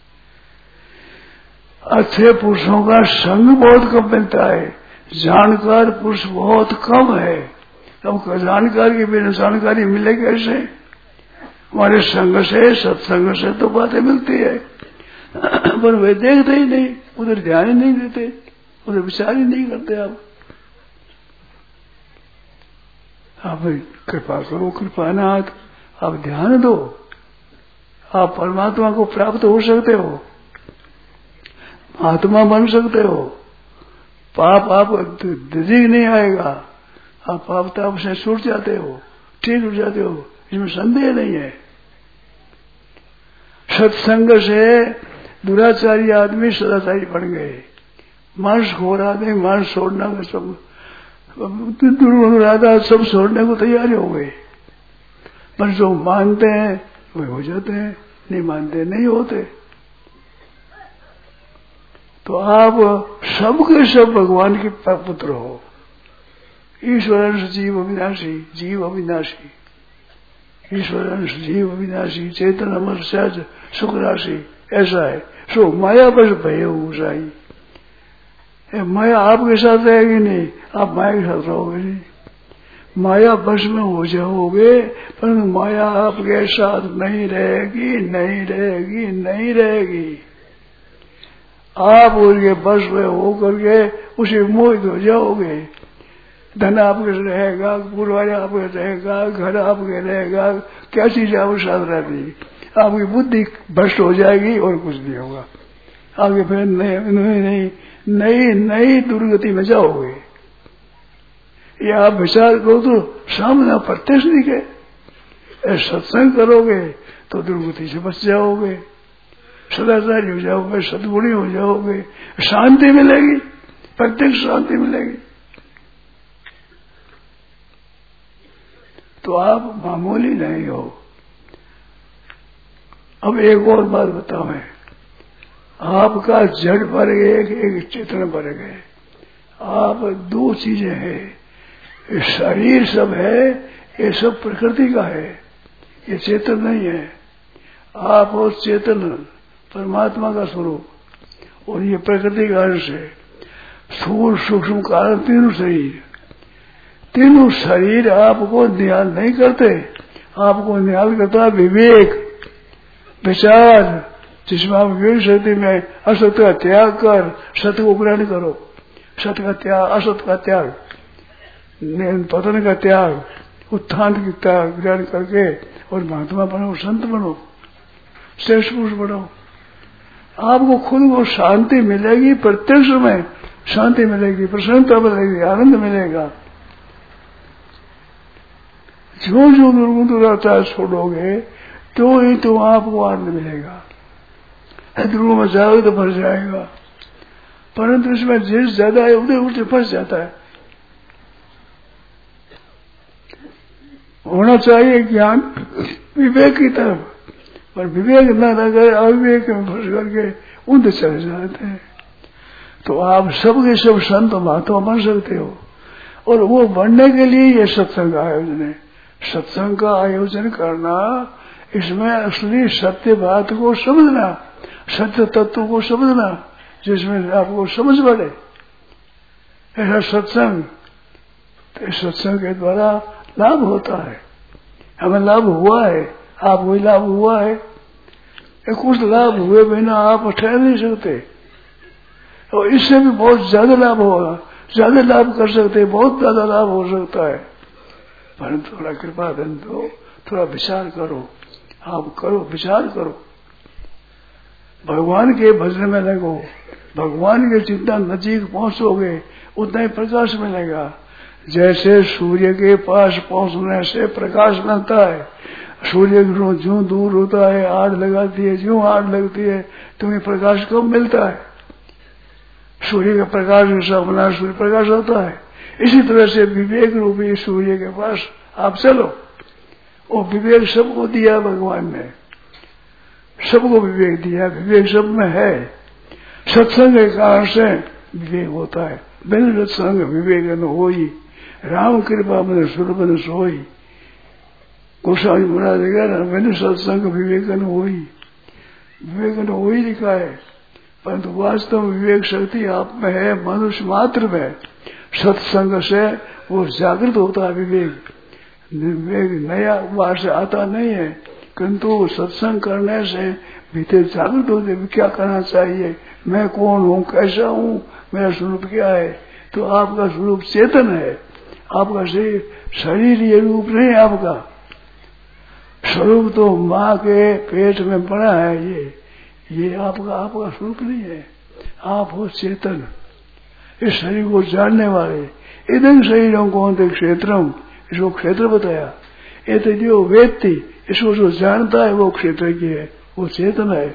अच्छे पुरुषों का संग बहुत कम मिलता है, जानकार पुरुष बहुत कम है। अब जानकार के बिना जानकारी मिले कैसे? हमारे संग से, सत्संग से तो बातें मिलती है, पर वे देखते ही नहीं, उधर ध्यान ही नहीं देते, उधर विचार ही नहीं करते। आप आप कृपा करो, कृपानाथ, आप ध्यान दो, आप परमात्मा को प्राप्त हो सकते हो, आत्मा बन सकते हो। पाप आप नजदीक नहीं आएगा, आप पाप ताप से छूट जाते हो, ठीक हो जाते हो, इसमें संदेह नहीं है। सत्संग से दुराचारी आदमी सदाचारी बन गए, मांस खोर आदमी मांस छोड़ना में सब दुर्गुण सब छोड़ने को तैयार हो गए। पर जो मानते हैं वे हो जाते हैं, नहीं मानते नहीं होते। तो आप सबके सब भगवान के पुत्र हो। ईश्वर अंश जीव अविनाशी, जीव अविनाशी, ईश्वर अंश जीव अविनाशी, चेतन अमर सहज सुख राशि, ऐसा है। सो माया बस भय ऊंचाई, माया आपके साथ रहेगी नहीं, आप माया के साथ रहोगे नहीं। माया बस में हो जाओगे, पर माया आपके साथ नहीं रहेगी, नहीं रहेगी, नहीं रहेगी। आप उनके बस में होकर के उसे मोहित हो जाओगे। धन आपके रहेगा, पुरवार आपके रहेगा, घर आपके रहेगा, क्या चीज आपके साथ रहती, आपकी बुद्धि भ्रष्ट हो जाएगी और कुछ नहीं होगा। आगे फिर नई नई नई नई दुर्गति में जाओगे। ये आप विचार करो तो सामने प्रत्यक्ष दिखे। सत्संग करोगे तो दुर्गति से बच जाओगे, सदाचारी हो जाओगे, सद्गुणी हो जाओगे, शांति मिलेगी, प्रत्यक्ष शांति मिलेगी। तो आप मामूली नहीं हो। अब एक और बात बताओ, मैं आपका जड़ पर एक एक चेतन पर है। आप दो चीजें हैं, शरीर सब है, ये सब प्रकृति का है, ये चेतन नहीं है। आप हो चेतन परमात्मा का स्वरूप और ये प्रकृति का अंश है। स्थूल सूक्ष्म कारण तीनों शरीर, तीनों शरीर आपको ध्यान नहीं करते। आपको ध्यान करता विवेक, विचार, जिसमें आप विवेक शक्ति में असत का त्याग कर सत्य को ग्रहण करो। सत्य का त्याग, असत का त्याग, पतन का त्याग, उत्थान की त्याग ग्रहण करके और महात्मा बनो, संत बनो, श्रेष्ठ पुरुष बनो। आपको खुद को शांति मिलेगी, प्रत्यक्ष में शांति मिलेगी, प्रसन्नता मिलेगी, आनंद मिलेगा। जो जो दुर्गुण दुराचार छोड़ोगे तो ही तो आपको आनंद मिलेगा। ध्रुव में जाओगे तो फंस जाएगा, परंतु इसमें जिस ज्यादा है उधर उल्टे फंस जाता है। होना चाहिए ज्ञान विवेक की तरफ, पर विवेक न लगे अविवेक में फंस करके उधर चले जाते हैं। तो आप सबके सब संत महात्मा बन सकते हो, और वो बनने के लिए ये सत्संग का आयोजन है। सत्संग का आयोजन करना, इसमें असली सत्य बात को समझना, सत्य तत्व को समझना, जिसमें आपको समझ पड़े, ऐसा सत्संग। तो इस सत्संग के द्वारा लाभ होता है, हमें लाभ हुआ है, आपको लाभ हुआ है। कुछ लाभ हुए बिना आप ठहर नहीं सकते, और इससे भी बहुत ज्यादा लाभ होगा, ज्यादा लाभ कर सकते, बहुत ज्यादा लाभ हो सकता है। परंतु थोड़ा कृपा धन दो, थोड़ा विचार करो, आप करो, विचार करो, भगवान के भजन में लगो, भगवान के जितना नजीक पहुंचोगे उतना ही प्रकाश मिलेगा। जैसे सूर्य के पास पहुंचने से प्रकाश मिलता है, सूर्य जो दूर होता है, आग लगाती है, जो आग लगती है, तुम्हें प्रकाश कब मिलता है? सूर्य का प्रकाश जैसा बना सूर्य प्रकाश होता है, इसी तरह से विवेक रूपी सूर्य के पास आप चलो। वो विवेक सबको दिया भगवान ने, सबको विवेक दिया, विवेक सब में है। सत्संग के कारण से विवेक होता है, बिन सत्संग विवेक न होई, राम कृपा में सुर बन सोई। गोस्वामी महाराज कह मैंने सत्संग विवेकन हुई, विवेकन हो ही लिखा है, परंतु वास्तव में विवेक शक्ति आप में है, मनुष्य मात्र में। सत्संग से वो जागृत होता है विवेक, विवेक नया बाहर से आता नहीं है, किंतु सत्संग करने से भीतर जागृत होते क्या करना चाहिए, मैं कौन हूँ, कैसा हूँ, मेरा स्वरूप क्या है। तो आपका स्वरूप चेतन है, आपका शरीर शरीर ये रूप नहीं, आपका स्वरूप तो माँ के पेट में पड़ा है, ये ये आपका आपका स्वरूप नहीं है। आप हो चेतन, इस शरीर को जानने वाले। इधर शरीरों को क्षेत्रम, इसको क्षेत्र बताया। ये तो जो व्यक्ति इसको जो जानता है वो क्षेत्र की है, वो चेतन है।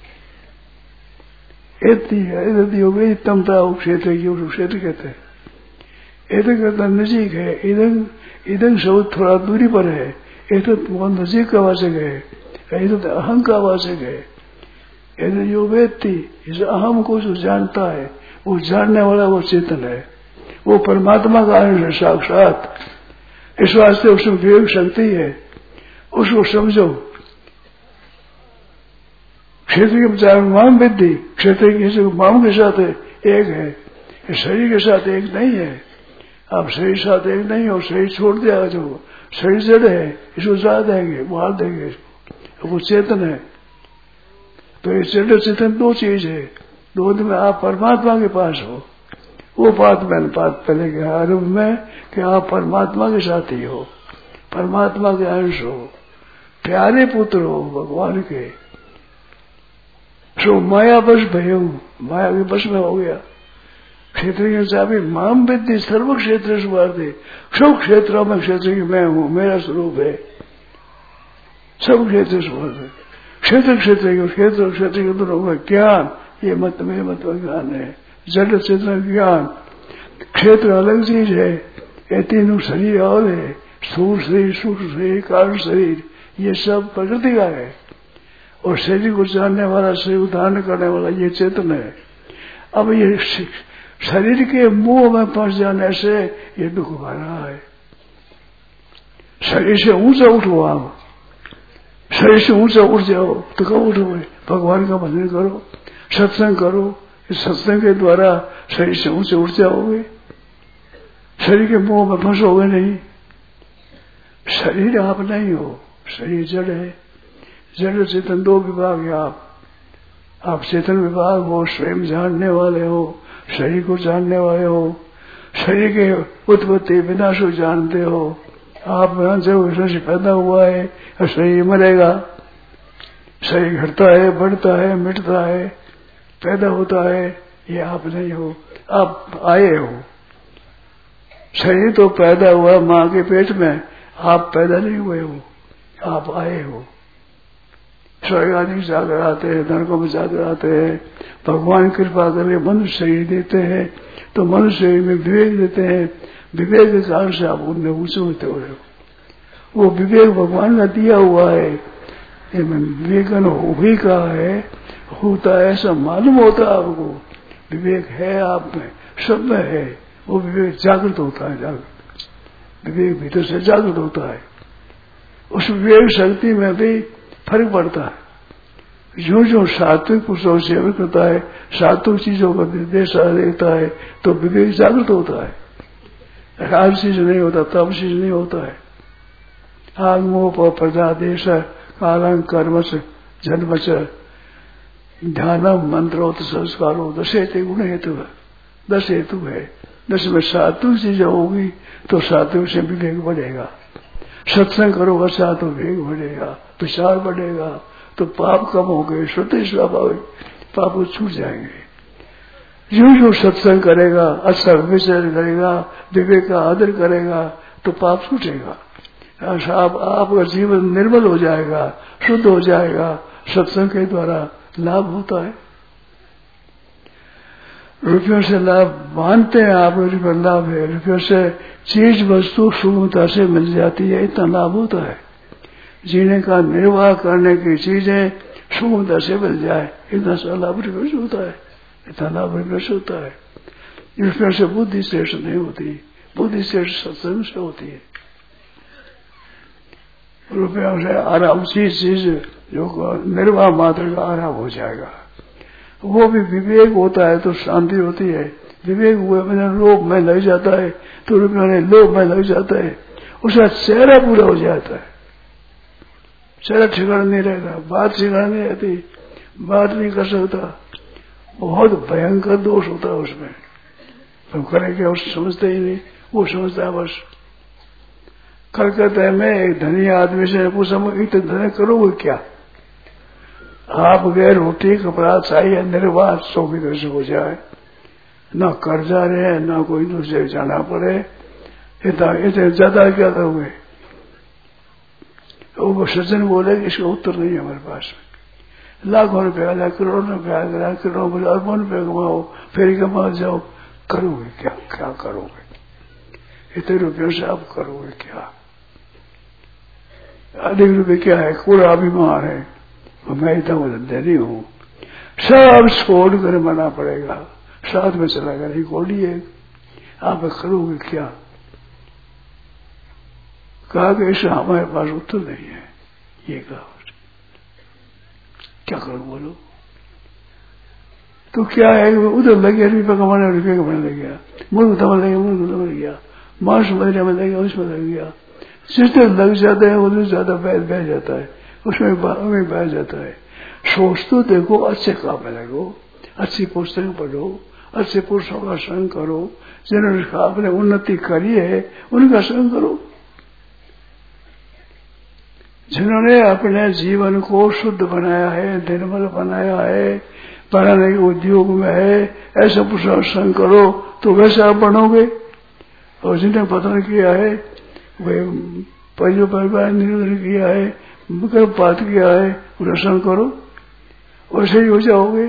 वेदितमता वो क्षेत्र की, उसको क्षेत्र कहते हैं। इधर कहता नजीक है, इधर इधर सब थोड़ा दूरी पर है, ये तो बहुत नजीक का वाचक है, ये तो अहम का वाचक है। इधर जो व्यक्ति इस अहम को जो जानता है, वो जानने वाला वो चेतन है, वो परमात्मा का अंश है साक्षात। इस वास्ते उसमें विवेक शक्ति है, उसको समझो। क्षेत्र के विचार माम विद्धि, क्षेत्र के माम के साथ एक है, शरीर के साथ एक नहीं है। आप शरीर के साथ एक नहीं हो, शरीर छोड़ दिया, जो शरीर जड़ है इसको जा देंगे, मार देंगे, वो चेतन है। तो ये जड़ चेतन दो चीज है, दो में आप परमात्मा के पास हो। वो बात मैंने बात पहले कहा आरंभ में कि आप परमात्मा के साथ ही हो, परमात्मा के अंश हो, प्यारे पुत्र हो भगवान के। सो माया बस भयो, माया के बस में हो गया। क्षेत्र के चाबी माम विद्धि सर्व क्षेत्र सुवार्थे, सब क्षेत्रों में क्षेत्र की मैं हूँ, मेरा स्वरूप है। सब क्षेत्र सुवार्थे, क्षेत्र क्षेत्र के क्षेत्र क्षेत्र के दोनों में ज्ञान, ये मत में मत ज्ञान है। जड़ चेतन ज्ञान, क्षेत्र अलग चीज है, ये तीनों शरीर और है, स्थूल शरीर, सूक्ष्म शरीर, कारण शरीर, ये सब प्रकृति का है। और शरीर को जानने वाला, शरीर धारण करने वाला ये चेतन है। अब ये शरीर के मुंह में फंस जाने से ये दुख भरा है। शरीर से ऊंचा उठो, आप शरीर से ऊंचा उठ जाओ तो कब उठोगे? भगवान का भजन करो, सत्संग करो, इस सत्संग के द्वारा शरीर से ऊंचे उठ जाओगे, शरीर के मुंह में फंसोगे नहीं। शरीर आप नहीं हो, शरीर जड़ है, जड़ चेतन दो विभाग है। आप आप चेतन विभाग हो, स्वयं जानने वाले हो, शरीर को जानने वाले हो, शरीर के उत्पत्ति विनाश को जानते हो। आप जब शरीर पैदा हुआ है और शरीर मरेगा, शरीर घटता है, बढ़ता है, मिटता है, पैदा होता है, ये आप नहीं हो, आप आए हो। शरीर तो पैदा हुआ माँ के पेट में, आप पैदा नहीं हुए हो, आप आए हो। स्वर्ग आदि जाकर आते हैं, नरकों में जाकर आते हैं। भगवान कृपा करके मनुष्य शरीर देते हैं तो मनुष्य शरीर में विवेक देते हैं। विवेक के कारण से आप उनमें ऊंचे होते हो। वो विवेक भगवान का दिया हुआ है। विवेकन हो ही कहा है, होता है ऐसा मालूम होता है आपको। विवेक है आप में, सब में है। वो विवेक जागृत होता है, जागृत विवेक भीतर से जागृत होता है। उस विवेक शक्ति में भी फर्क पड़ता है। जो जो सात्विक पुरुषों सेवन करता है, सात्विक चीजों का निर्देश देता है तो विवेक जागृत होता है। राजसी से नहीं होता, तमसी से नहीं होता है। आगमोप प्रजादेश कालं कर्म से जन्म से ध्यानम मंत्रोत संस्कारो दस हेतु गुण हेतु है। दस हेतु है। दस में सात्विक चीजें होगी तो सात्विक से विवेक बढ़ेगा। सत्संग करोगा साथ तो विवेक बढ़ेगा, विचार बढ़ेगा तो पाप कम हो गए, स्वतः स्वाभाविक पाप छूट जाएंगे। जो जो सत्संग करेगा, अच्छा विचार करेगा, विवेक का आदर करेगा तो पाप छूटेगा। आप आपका जीवन निर्मल हो जाएगा, शुद्ध हो जाएगा। सत्संग के द्वारा लाभ होता है। रुपयों से लाभ मानते हैं आप, रुपये लाभ है। रुपयों से चीज वस्तु सुगमता से मिल जाती है, इतना लाभ होता है। जीने का निर्वाह करने की चीजें सुगमता से मिल जाए, इतना सा लाभ रुपयों से होता है। इतना लाभ रुपयों से होता है। रुपयों से बुद्धि श्रेष्ठ नहीं होती, बुद्धि श्रेष्ठ सत्संग से होती है। रुपयों से आराम चीज चीज जो निर्वाह मात्र का आराम हो जाएगा। वो भी विवेक होता है तो शांति होती है। विवेक हुए मैंने लोभ में लग जाता है तो रुपयों ने लोभ में लग जाता है, उसका चेहरा पूरा हो जाता है। चेहरा ठिकाना नहीं रहता, बात ठिकाना नहीं रहती, बात नहीं कर सकता। बहुत भयंकर दोष होता है उसमें। तो करेंगे उस समझते ही नहीं, वो समझता है बस। कल कहते हैं मैं एक धनी आदमी से पूछा इतने धनी करोगे क्या? आप गए रोटी कपड़ा चाहिए, निर्वाह सौखी तरह से हो जाए, ना कर्जा रहे ना कोई दूसरे जाना पड़े, इतना इतने ज्यादा क्या करोगे? वो सज्जन बोले इसका उत्तर नहीं है हमारे पास में। लाखों रुपया लाख करोड़ रुपया लाख करोड़ रुपया अरबों रुपया कमाओ, फिर कमा जाओ, करोगे क्या? क्या करोगे? इतने रुपयों से आप करोगे क्या? अधिक रुपये क्या है? पूरा अभिमान है, मैं इतना धंधे नहीं हूं। सब छोड़ कर मना पड़ेगा, साथ में चला गया नहीं गोली है, आप करोगे क्या? कहा कि ऐसा हमारे पास उत्तर नहीं है। ये कहा क्या करो बोलो? तो क्या है, उधर लगे रुपये कमाने, रुपये कमाने लग गया, मुल्क दबा लगे, मुल्क दबा गया, मांस महीने में लगे, उसमें लग गया। सिस्टम लग जाते हैं, उधर ज्यादा बैठ बैठ जाता है, उसमें में बैठ जाता है। सोच तो देखो, अच्छे काम में लगो, अच्छी पुस्तक पढ़ो, अच्छे पुरुषों का संग करो, जिन्होंने आपने उन्नति करी है उनका संग करो। जिन्होंने अपने जीवन को शुद्ध बनाया है, निर्मल बनाया है, बनाने के उद्योग में है, ऐसा पुरुषों का संग करो तो वैसे आप बनोगे। और जिन्हें पतन किया है, वे परिवार परिवार निर्णय किया है, गर्भपात किया है, रसन करो, वैसे ही हो जाओगे।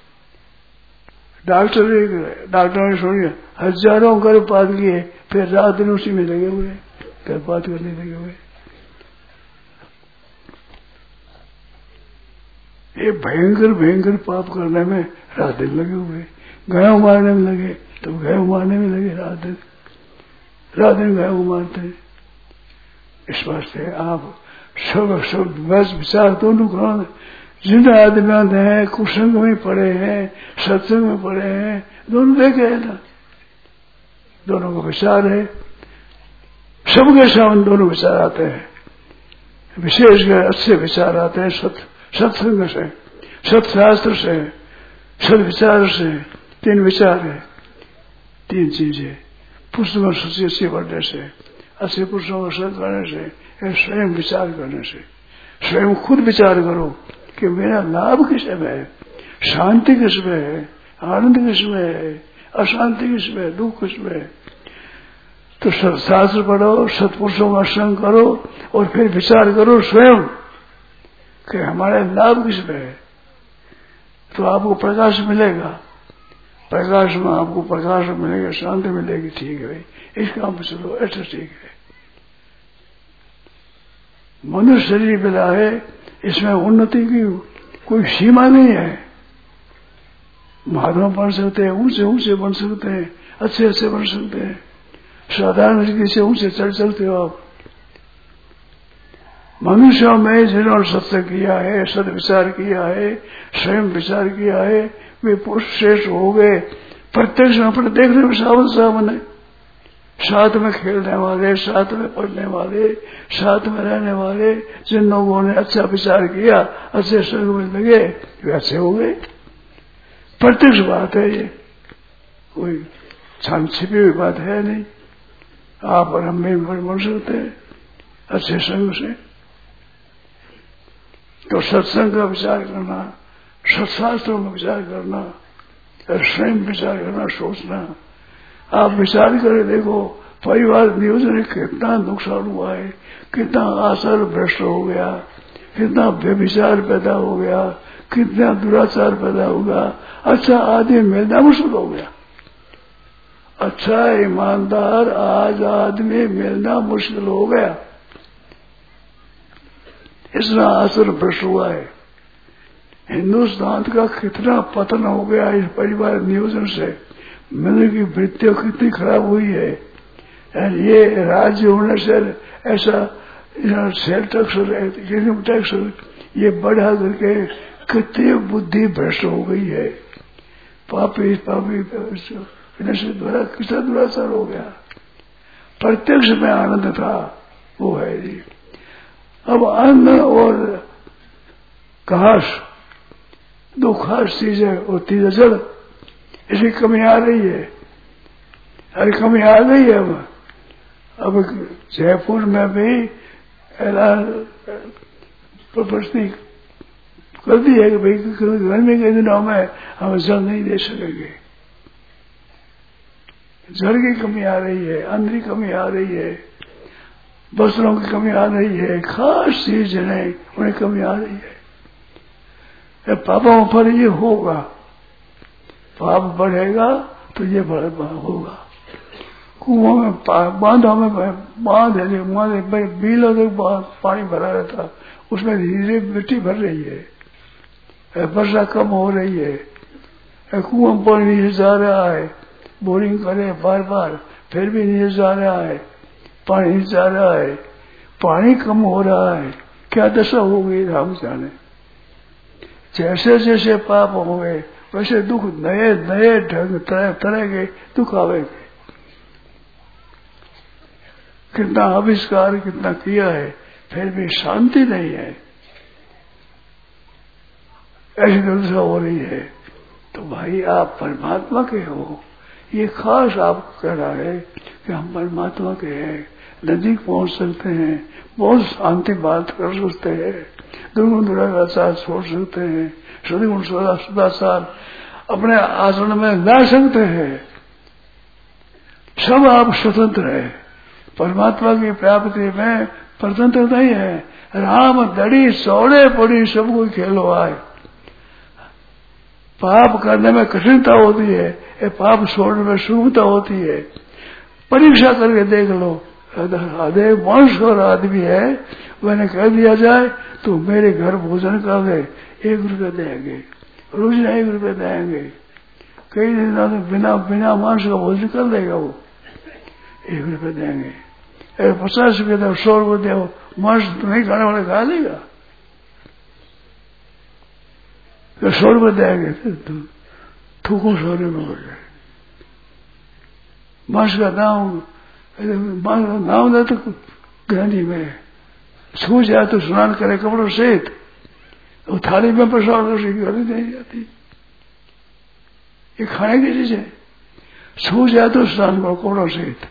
डॉक्टर डॉक्टर ने सुनिए हजारों गर्भपात किए, फिर रात दिन उसी में लगे हुए, गर्भपात करने लगे हुए। ये भयंकर भयंकर पाप करने में रात दिन लगे हुए, गायों मारने में लगे तो गायों मारने में लगे, रात दिन रात दिन गायों को मारते हैं। इस वास्ते आप सब सब बस विचार दोनों करो। जिन आदमी हैं कुसंग में पड़े हैं, सत्संग में पड़े हैं, दोनों देखे है ना, दोनों का विचार है। सबके सामने दोनों विचार आते हैं, विशेषकर अच्छे विचार आते हैं सत सत्संग से, सत्शास्त्र से, सद विचार से। तीन विचार है, तीन चीजें, पुरुषों में अच्छे बढ़ने से, अच्छे पुरुषों का संग करने से, स्वयं विचार करने से। स्वयं खुद विचार करो कि मेरा लाभ किसमें है, शांति किसमें है, आनंद किसमें है, अशांति किसमें है, दुख किसमें है। तो शास्त्र पढ़ो, सत्पुरुषों का संग करो और फिर विचार करो स्वयं कि हमारे लाभ किसमें है, तो आपको प्रकाश मिलेगा, प्रकाश में आपको प्रकाश मिलेगा, शांति मिलेगी, ठीक है भाई, इस काम पे चलो, ऐसा ठीक है। मनुष्य शरीर मिला है, इसमें उन्नति की कोई सीमा नहीं है। महात्मा बन सकते हैं, ऊंचे ऊंचे बन सकते हैं, अच्छे अच्छे बन सकते हैं, साधारण रीति से ऊंचे चढ़ चलते हो आप। मनुष्यों में जिन्होंने सत्संग किया है, सदविचार किया है, स्वयं विचार किया है, वे पुरुष श्रेष्ठ हो गए। प्रत्यक्ष अपने देखने में सावन सावन है, साथ में खेलने वाले, साथ में पढ़ने वाले, साथ में रहने वाले, जिन लोगों ने अच्छा विचार किया, अच्छे संग में लगे, वे अच्छे हो गए। प्रत्यक्ष बात है, ये कोई छान छिपी हुई बात है नहीं। आप और हम भी बन सकते हैं अच्छे संग से। तो सत्संग का विचार करना, सत्शास्त्रों में विचार करना, स्वयं विचार करना, सोचना। आप विचार करें, देखो परिवार नियोजन कितना नुकसान हुआ है, कितना आचार भ्रष्ट हो गया, कितना व्यभिचार पैदा हो गया, कितना दुराचार पैदा होगा। अच्छा आदमी मिलना मुश्किल हो गया, अच्छा ईमानदार आज आदमी मिलना मुश्किल हो गया, इतना आचरण भ्रष्ट हुआ है। हिंदुस्तान का कितना पतन हो गया इस परिवार नियोजन से, मिलने की वृत्तियां कितनी खराब हुई है। ये राज्य होने से ऐसा सेल टैक्स, इनकम टैक्स ये बढ़ा करके कितनी बुद्धि भ्रष्ट हो गई है। पापी पापी द्वारा कितना दुराचार हो गया। प्रत्यक्ष में आनंद था, वो है जी। अब अन्न और घास दो खास चीजें होती है, जल, इसकी कमी आ रही है। अरे कमी आ गई है। अब अब जयपुर में भी ऐलान प्रपस्ती कर दी है कि भाई गर्मी के दिनों में हम जल नहीं दे सकेंगे। जल की कमी आ रही है, अन्न की कमी आ रही है, वस्त्रों की कमी आ रही है, खास चीज नहीं उन्हें कमी आ रही है। पापों पर ये होगा, पाप बढ़ेगा तो ये होगा। कुओं में बांधों में बांध है, बीलों से पानी भरा रहता, उसमें धीरे मिट्टी भर रही है, वर्षा कम हो रही है, कुआं पानी नीचे जा रहा है, बोरिंग करे बार बार फिर भी नीचे जा रहा है, पानी नीचे जा रहा है, पानी कम हो रहा है। क्या दशा हो गई राम जाने। जैसे जैसे पाप होंगे वैसे दुख नए नए ढंग तरह तरह के दुख आवेंगे। कितना आविष्कार कितना किया है, फिर भी शांति नहीं है, ऐसी दशा हो रही है। तो भाई आप परमात्मा के हो, ये खास आपको कह रहा है कि हम परमात्मा के हैं, नजीक पहुंच सकते हैं, बहुत शांति बात कर सकते हैं, दुर्गुण दुराचार छोड़ सकते हैं, सदगुण सदाचार अपने आचरण में ला सकते हैं। सब आप स्वतंत्र है, परमात्मा की प्राप्ति में स्वतंत्र नहीं है। राम दड़ी सौड़े पड़ी सब कोई खेलो आए। पाप करने में कठिनता होती है, ये पाप छोड़ने में सुगमता होती है। परीक्षा करके देख लो, अरे मनुष्य और आदमी है, मैंने कह दिया जाए तो मेरे घर भोजन कर दे, एक रुपये देंगे, रोज ना एक रुपये देंगे, कई दिन बिना बिना मांस का भोजन कर देगा वो, एक रुपये देंगे। अरे पचास रुपये दो, सौ रुपये दो, मांस तो नहीं खाने वाले खा लेगा, तो सौ रुपये देंगे, थूको सौ रुपये हो जाए। मांस का दाम नाम दे तो गांधी में छू जाए तो स्नान करे कपड़ों सहित, तो थाली में प्रसाद उसकी गाली नहीं जाती। ये खाने की चीज है, छू जाए तो स्नान करो कपड़ों सहित,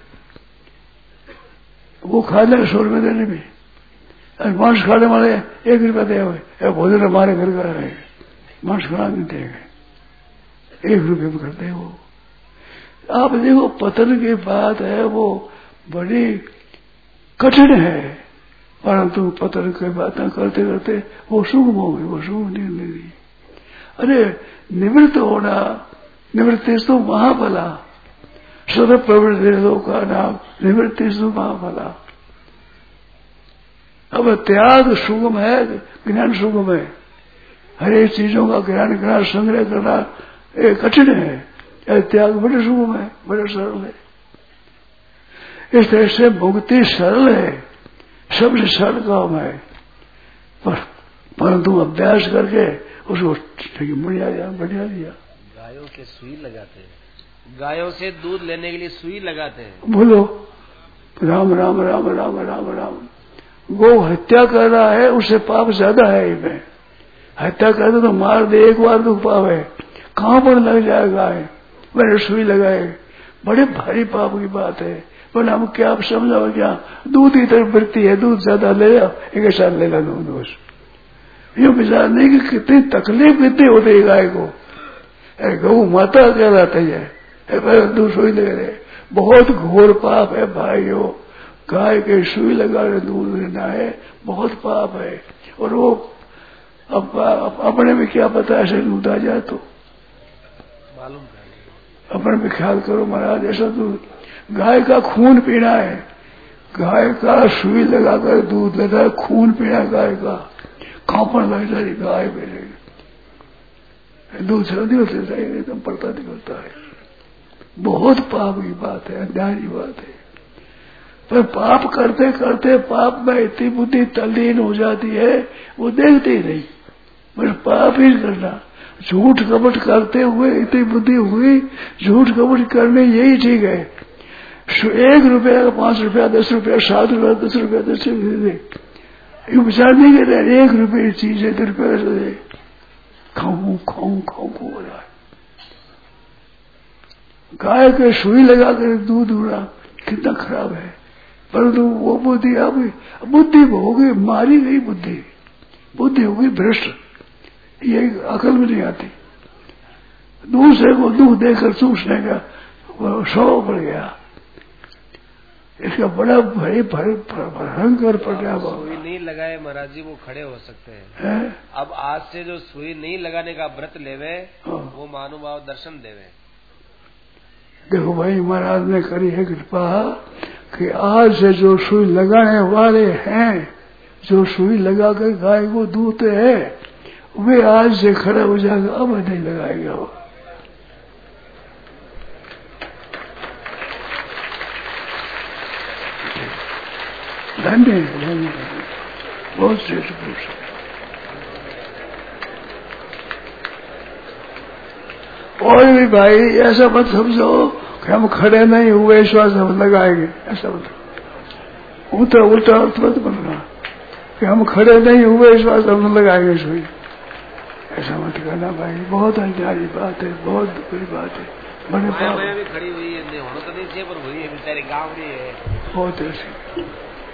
वो खा ले सौ रुपये देने में। मांस खाने वाले एक रुपया दे हुए, भोजन हमारे घर का है, मांस खाना नहीं देंगे, एक रुपये में करते हैं वो। आप देखो पतन की बात है, वो बड़ी कठिन है, परंतु पत्र की बातें करते करते वो सुगम हो गई, वो सुगम नहीं रही। अरे निवृत्त होना, निवृत्ति तो महाफला, सद प्रवृत्ति का नाम निवृत्ति तो महाफला। अब त्याग सुगम है, ज्ञान सुगम है। हर एक चीजों का ज्ञान करना, संग्रह करना ये कठिन है, त्याग बड़े सुगम है, बड़े सरल है। इस तरह से मुक्ति सरल है, सबसे सरल काम है, पर परंतु अभ्यास करके उसको बढ़िया दिया बढ़िया दिया। गायों के सुई लगाते हैं, गायों से दूध लेने के लिए सुई लगाते हैं। बोलो राम राम राम राम राम राम। गौ हत्या कर रहा है, उससे पाप ज्यादा है इनमें। हत्या कर दो तो मार दे, एक बार दुख पाप है, कहां पर लग जाएगा है, मैंने सुई लगाए, बड़े भारी पाप की बात है। पर हम क्या आप समझाओ क्या, दूध की तरफ वृत्ति है, दूध ज्यादा ले जाओ, एक साथ ले ला दूध बस। ये विचार नहीं कि कितनी तकलीफ कितनी होती है गाय को। गौ माता कहलाते है, दूध सुई ले रहे, बहुत घोर पाप है भाइयों। गाय के सुई लगा रहे दूध लेना है, बहुत पाप है। और वो अब अपने में क्या पता ऐसे दूध आ जाए तो मालूम अपने में ख्याल करो महाराज, ऐसा दूध गाय का खून पीना है, गाय का सुई लगाकर दूध लेता है, खून पीना गाय का, कहां पर लग जाए गाय मेरे दूध सर्दी होते एकदम पड़ता निकलता है। बहुत पाप की बात है, अन्याय की बात है। पर पाप करते करते पाप में इतनी बुद्धि तल्लीन हो जाती है, वो देखते ही नहीं, बस पाप ही करना। झूठ कपट करते हुए इतनी बुद्धि हुई, झूठ कपट करने यही ठीक है। एक रुपया पांच रुपया दस रुपया सात रुपया दस रुपया दस रुपये ये विचार नहीं कर रहे, एक रुपये की चीज है दस रुपया से खाऊं खाऊं खाऊं हो रहा है। गाय के सुई लगाकर दूध उड़ा कितना खराब है। परंतु वो बुद्धि अब बुद्धि होगी, मारी गई बुद्धि, बुद्धि होगी भ्रष्ट, ये अकल में नहीं आती। दूसरे को दुख देकर चूसने का शौक पड़ गया, इसका बड़ा भारी भयंकर पड़ा। सुई नहीं लगाए महाराज जी वो खड़े हो सकते हैं है? अब आज से जो सुई नहीं लगाने का व्रत लेवे वो महानुभाव दर्शन देवे। देखो भाई महाराज ने करी है कृपा कि आज से जो सुई लगाने वाले हैं, जो सुई लगाकर गाय को दूधते हैं, वे आज से खड़ा हो जाएगा, अब नहीं लगाएगा वो। धन्य धन्य बहुत श्रेष्ठ पुरुष है। और भी भाई ऐसा मत समझो कि हम खड़े नहीं हुए विश्वास हम लगाएंगे, ऐसा मत उल्टा उल्टा अर्थ मत बनना कि हम खड़े नहीं हुए विश्वास हम लगाएंगे सुई, ऐसा मत करना भाई। बहुत अन्यायी बात है, बहुत बुरी बात है, बड़े पाप भी खड़ी हुई है, होना तो नहीं चाहिए पर हुई है, बेचारे गाँव रही है बहुत ऐसे।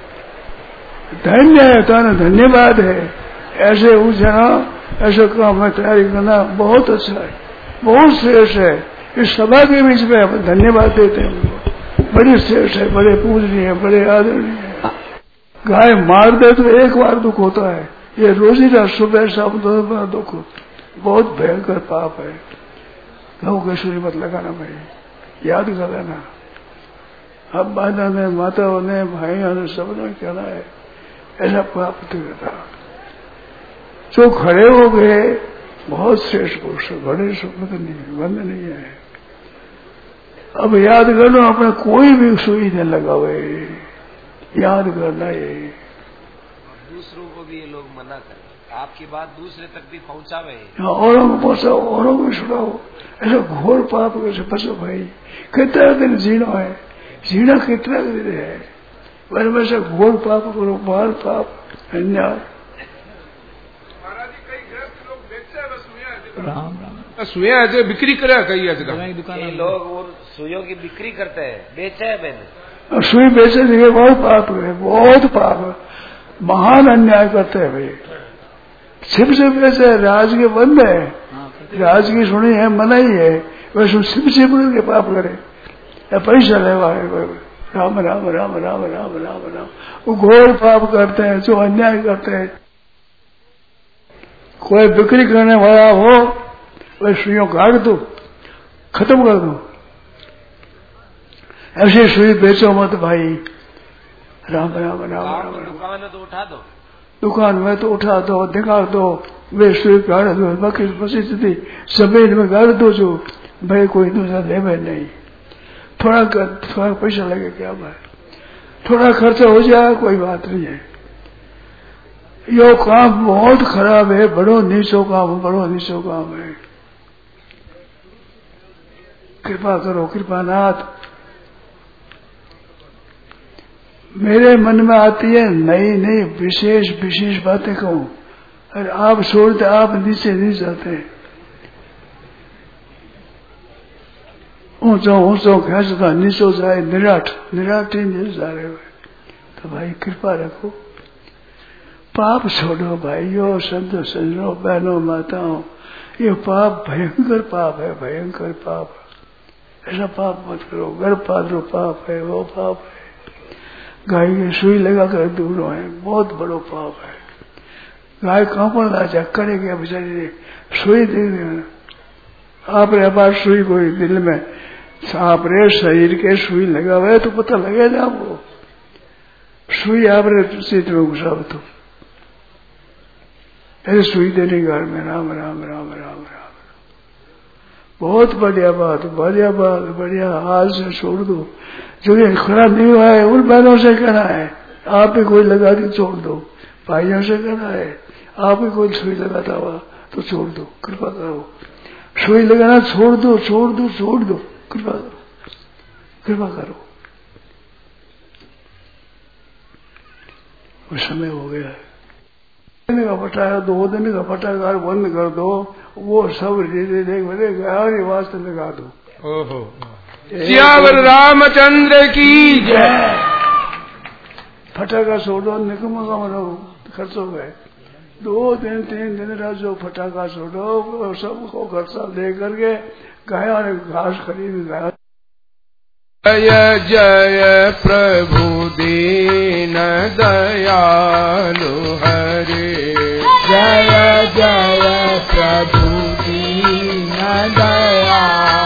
धन्य है, ताना धन्यवाद है, ऐसे उछना ऐसे काम में तैयारी करना बहुत अच्छा है, बहुत श्रेष्ठ है। इस सभा के बीच में हम धन्यवाद देते हैं, बड़े श्रेष्ठ है, बड़े पूजनीय है, बड़े आदरणीय है। गाय मार दे तो एक बार दुख होता है, ये रोजी का सुबह शाम दो बार दुख, बहुत भयंकर पाप है। गौ के सूर्य मत लगाना भाई, याद कर लेना। अब बाधा ने माताओं ने भाइयों ने सबने कहना है ऐसा पाप करता। जो खड़े हो गए बहुत श्रेष्ठ पुरुष, बड़े सुख नहीं बंद नहीं है। अब याद कर लो अपने कोई भी सुई न लगावे, याद करना ये। दूसरों को भी ये लोग मना करें, आपकी बात दूसरे तक भी पहुंचावे, औरों को पहुंचाओ, औरों को सुनाओ। ऐसा घोर पाप कैसे बचो भाई। कितना दिन जीना है, जीना कितना दिन है, वैसे वैसे घोर पाप करो, बाल पाप अन्याय। राम राम सुया है बिक्री करे कई दुकान लोग और सुइयों की बिक्री करते हैं, बेचे है मैंने सुई बेचे दिए, बहुत पाप है, बहुत पाप, महान अन्याय करते हैं भाई। छिप से बेचे, राज के बंद है, राज की सुनी है मनाई है, वैसे छिप छिप के पाप करे या पैसा लेवा है। राम राम राम राम राम राम राम। वो घोर पाप करते हैं, जो अन्याय करते हैं। कोई बिक्री करने वाला हो वह सुइयों काट दो, खत्म कर दो। ऐसे सुई बेचो मत भाई। राम राम राम राम। दुकान है तो उठा दो, दुकान में तो उठा दो, दिखा दो, वे सुई काट दो, बाकी बची थी जमीन में गाड़ दो, जो भाई कोई दूसरा देवे नहीं। थोड़ा थोड़ा पैसा लगे क्या भाई, थोड़ा खर्चा हो जाए कोई बात नहीं है। यो काम बहुत खराब है, बड़ो नीचो काम, बड़ो नीचो काम है। कृपा करो कृपानाथ। मेरे मन में आती है नई नई विशेष विशेष बातें कहूं, अरे आप छोड़ते, आप नीचे नहीं जाते। ऊंचो ऊंचो खेचता नीचो जाए, निराट निराट ही नहीं जा रहे हुए। तो भाई कृपा रखो, पाप छोड़ो भाइयों, संतो सज्जनों, बहनों, माताओं। ये पाप भयंकर पाप है, भयंकर पाप है। ऐसा पाप मत करो। गर्भ पात्रो पाप है, वो पाप है। गाय की सुई लगा कर दूर है, बहुत बड़ो पाप है। गाय कांपण लाचा करे गया बेचारी ने सुई दे देना। आप रे बार सुई कोई दिल में आप रे शरीर के सुई लगा हुआ है तो पता लगे ना, वो सुई आप रे चित्र में घुसा हो तो ऐसे सुई देने घर में। राम राम राम राम राम। बहुत बढ़िया बात, बढ़िया बात, बढ़िया। आज से छोड़ दो, जो ये खराब नहीं हुआ है उन बहनों से कहना है, आप भी कोई लगा दी छोड़ दो। भाइयों से कहना है, आप भी कोई सुई लगाता हुआ तो छोड़ दो, कृपा करो। सुई लगाना छोड़ दो, छोड़ दो, छोड़ दो, कृपा करो, कृपा करो। वो समय हो गया है। दिन का पटाखा, दो दिन का पटाखा बंद कर दो, वो सब धीरे धीरे गहरी वास्ते लगा दो। ओहो, सियावर रामचंद्र की जय। फटाखा छोड़ो, निकम कम खर्चो गए। दो दिन तीन दिन रह जो फटाखा छोड़ो, सबको खर्चा दे करके गाया ने घास खरीद गाया। जय जय प्रभु दीन दयालु हरे, जय जय प्रभु दीन दयालु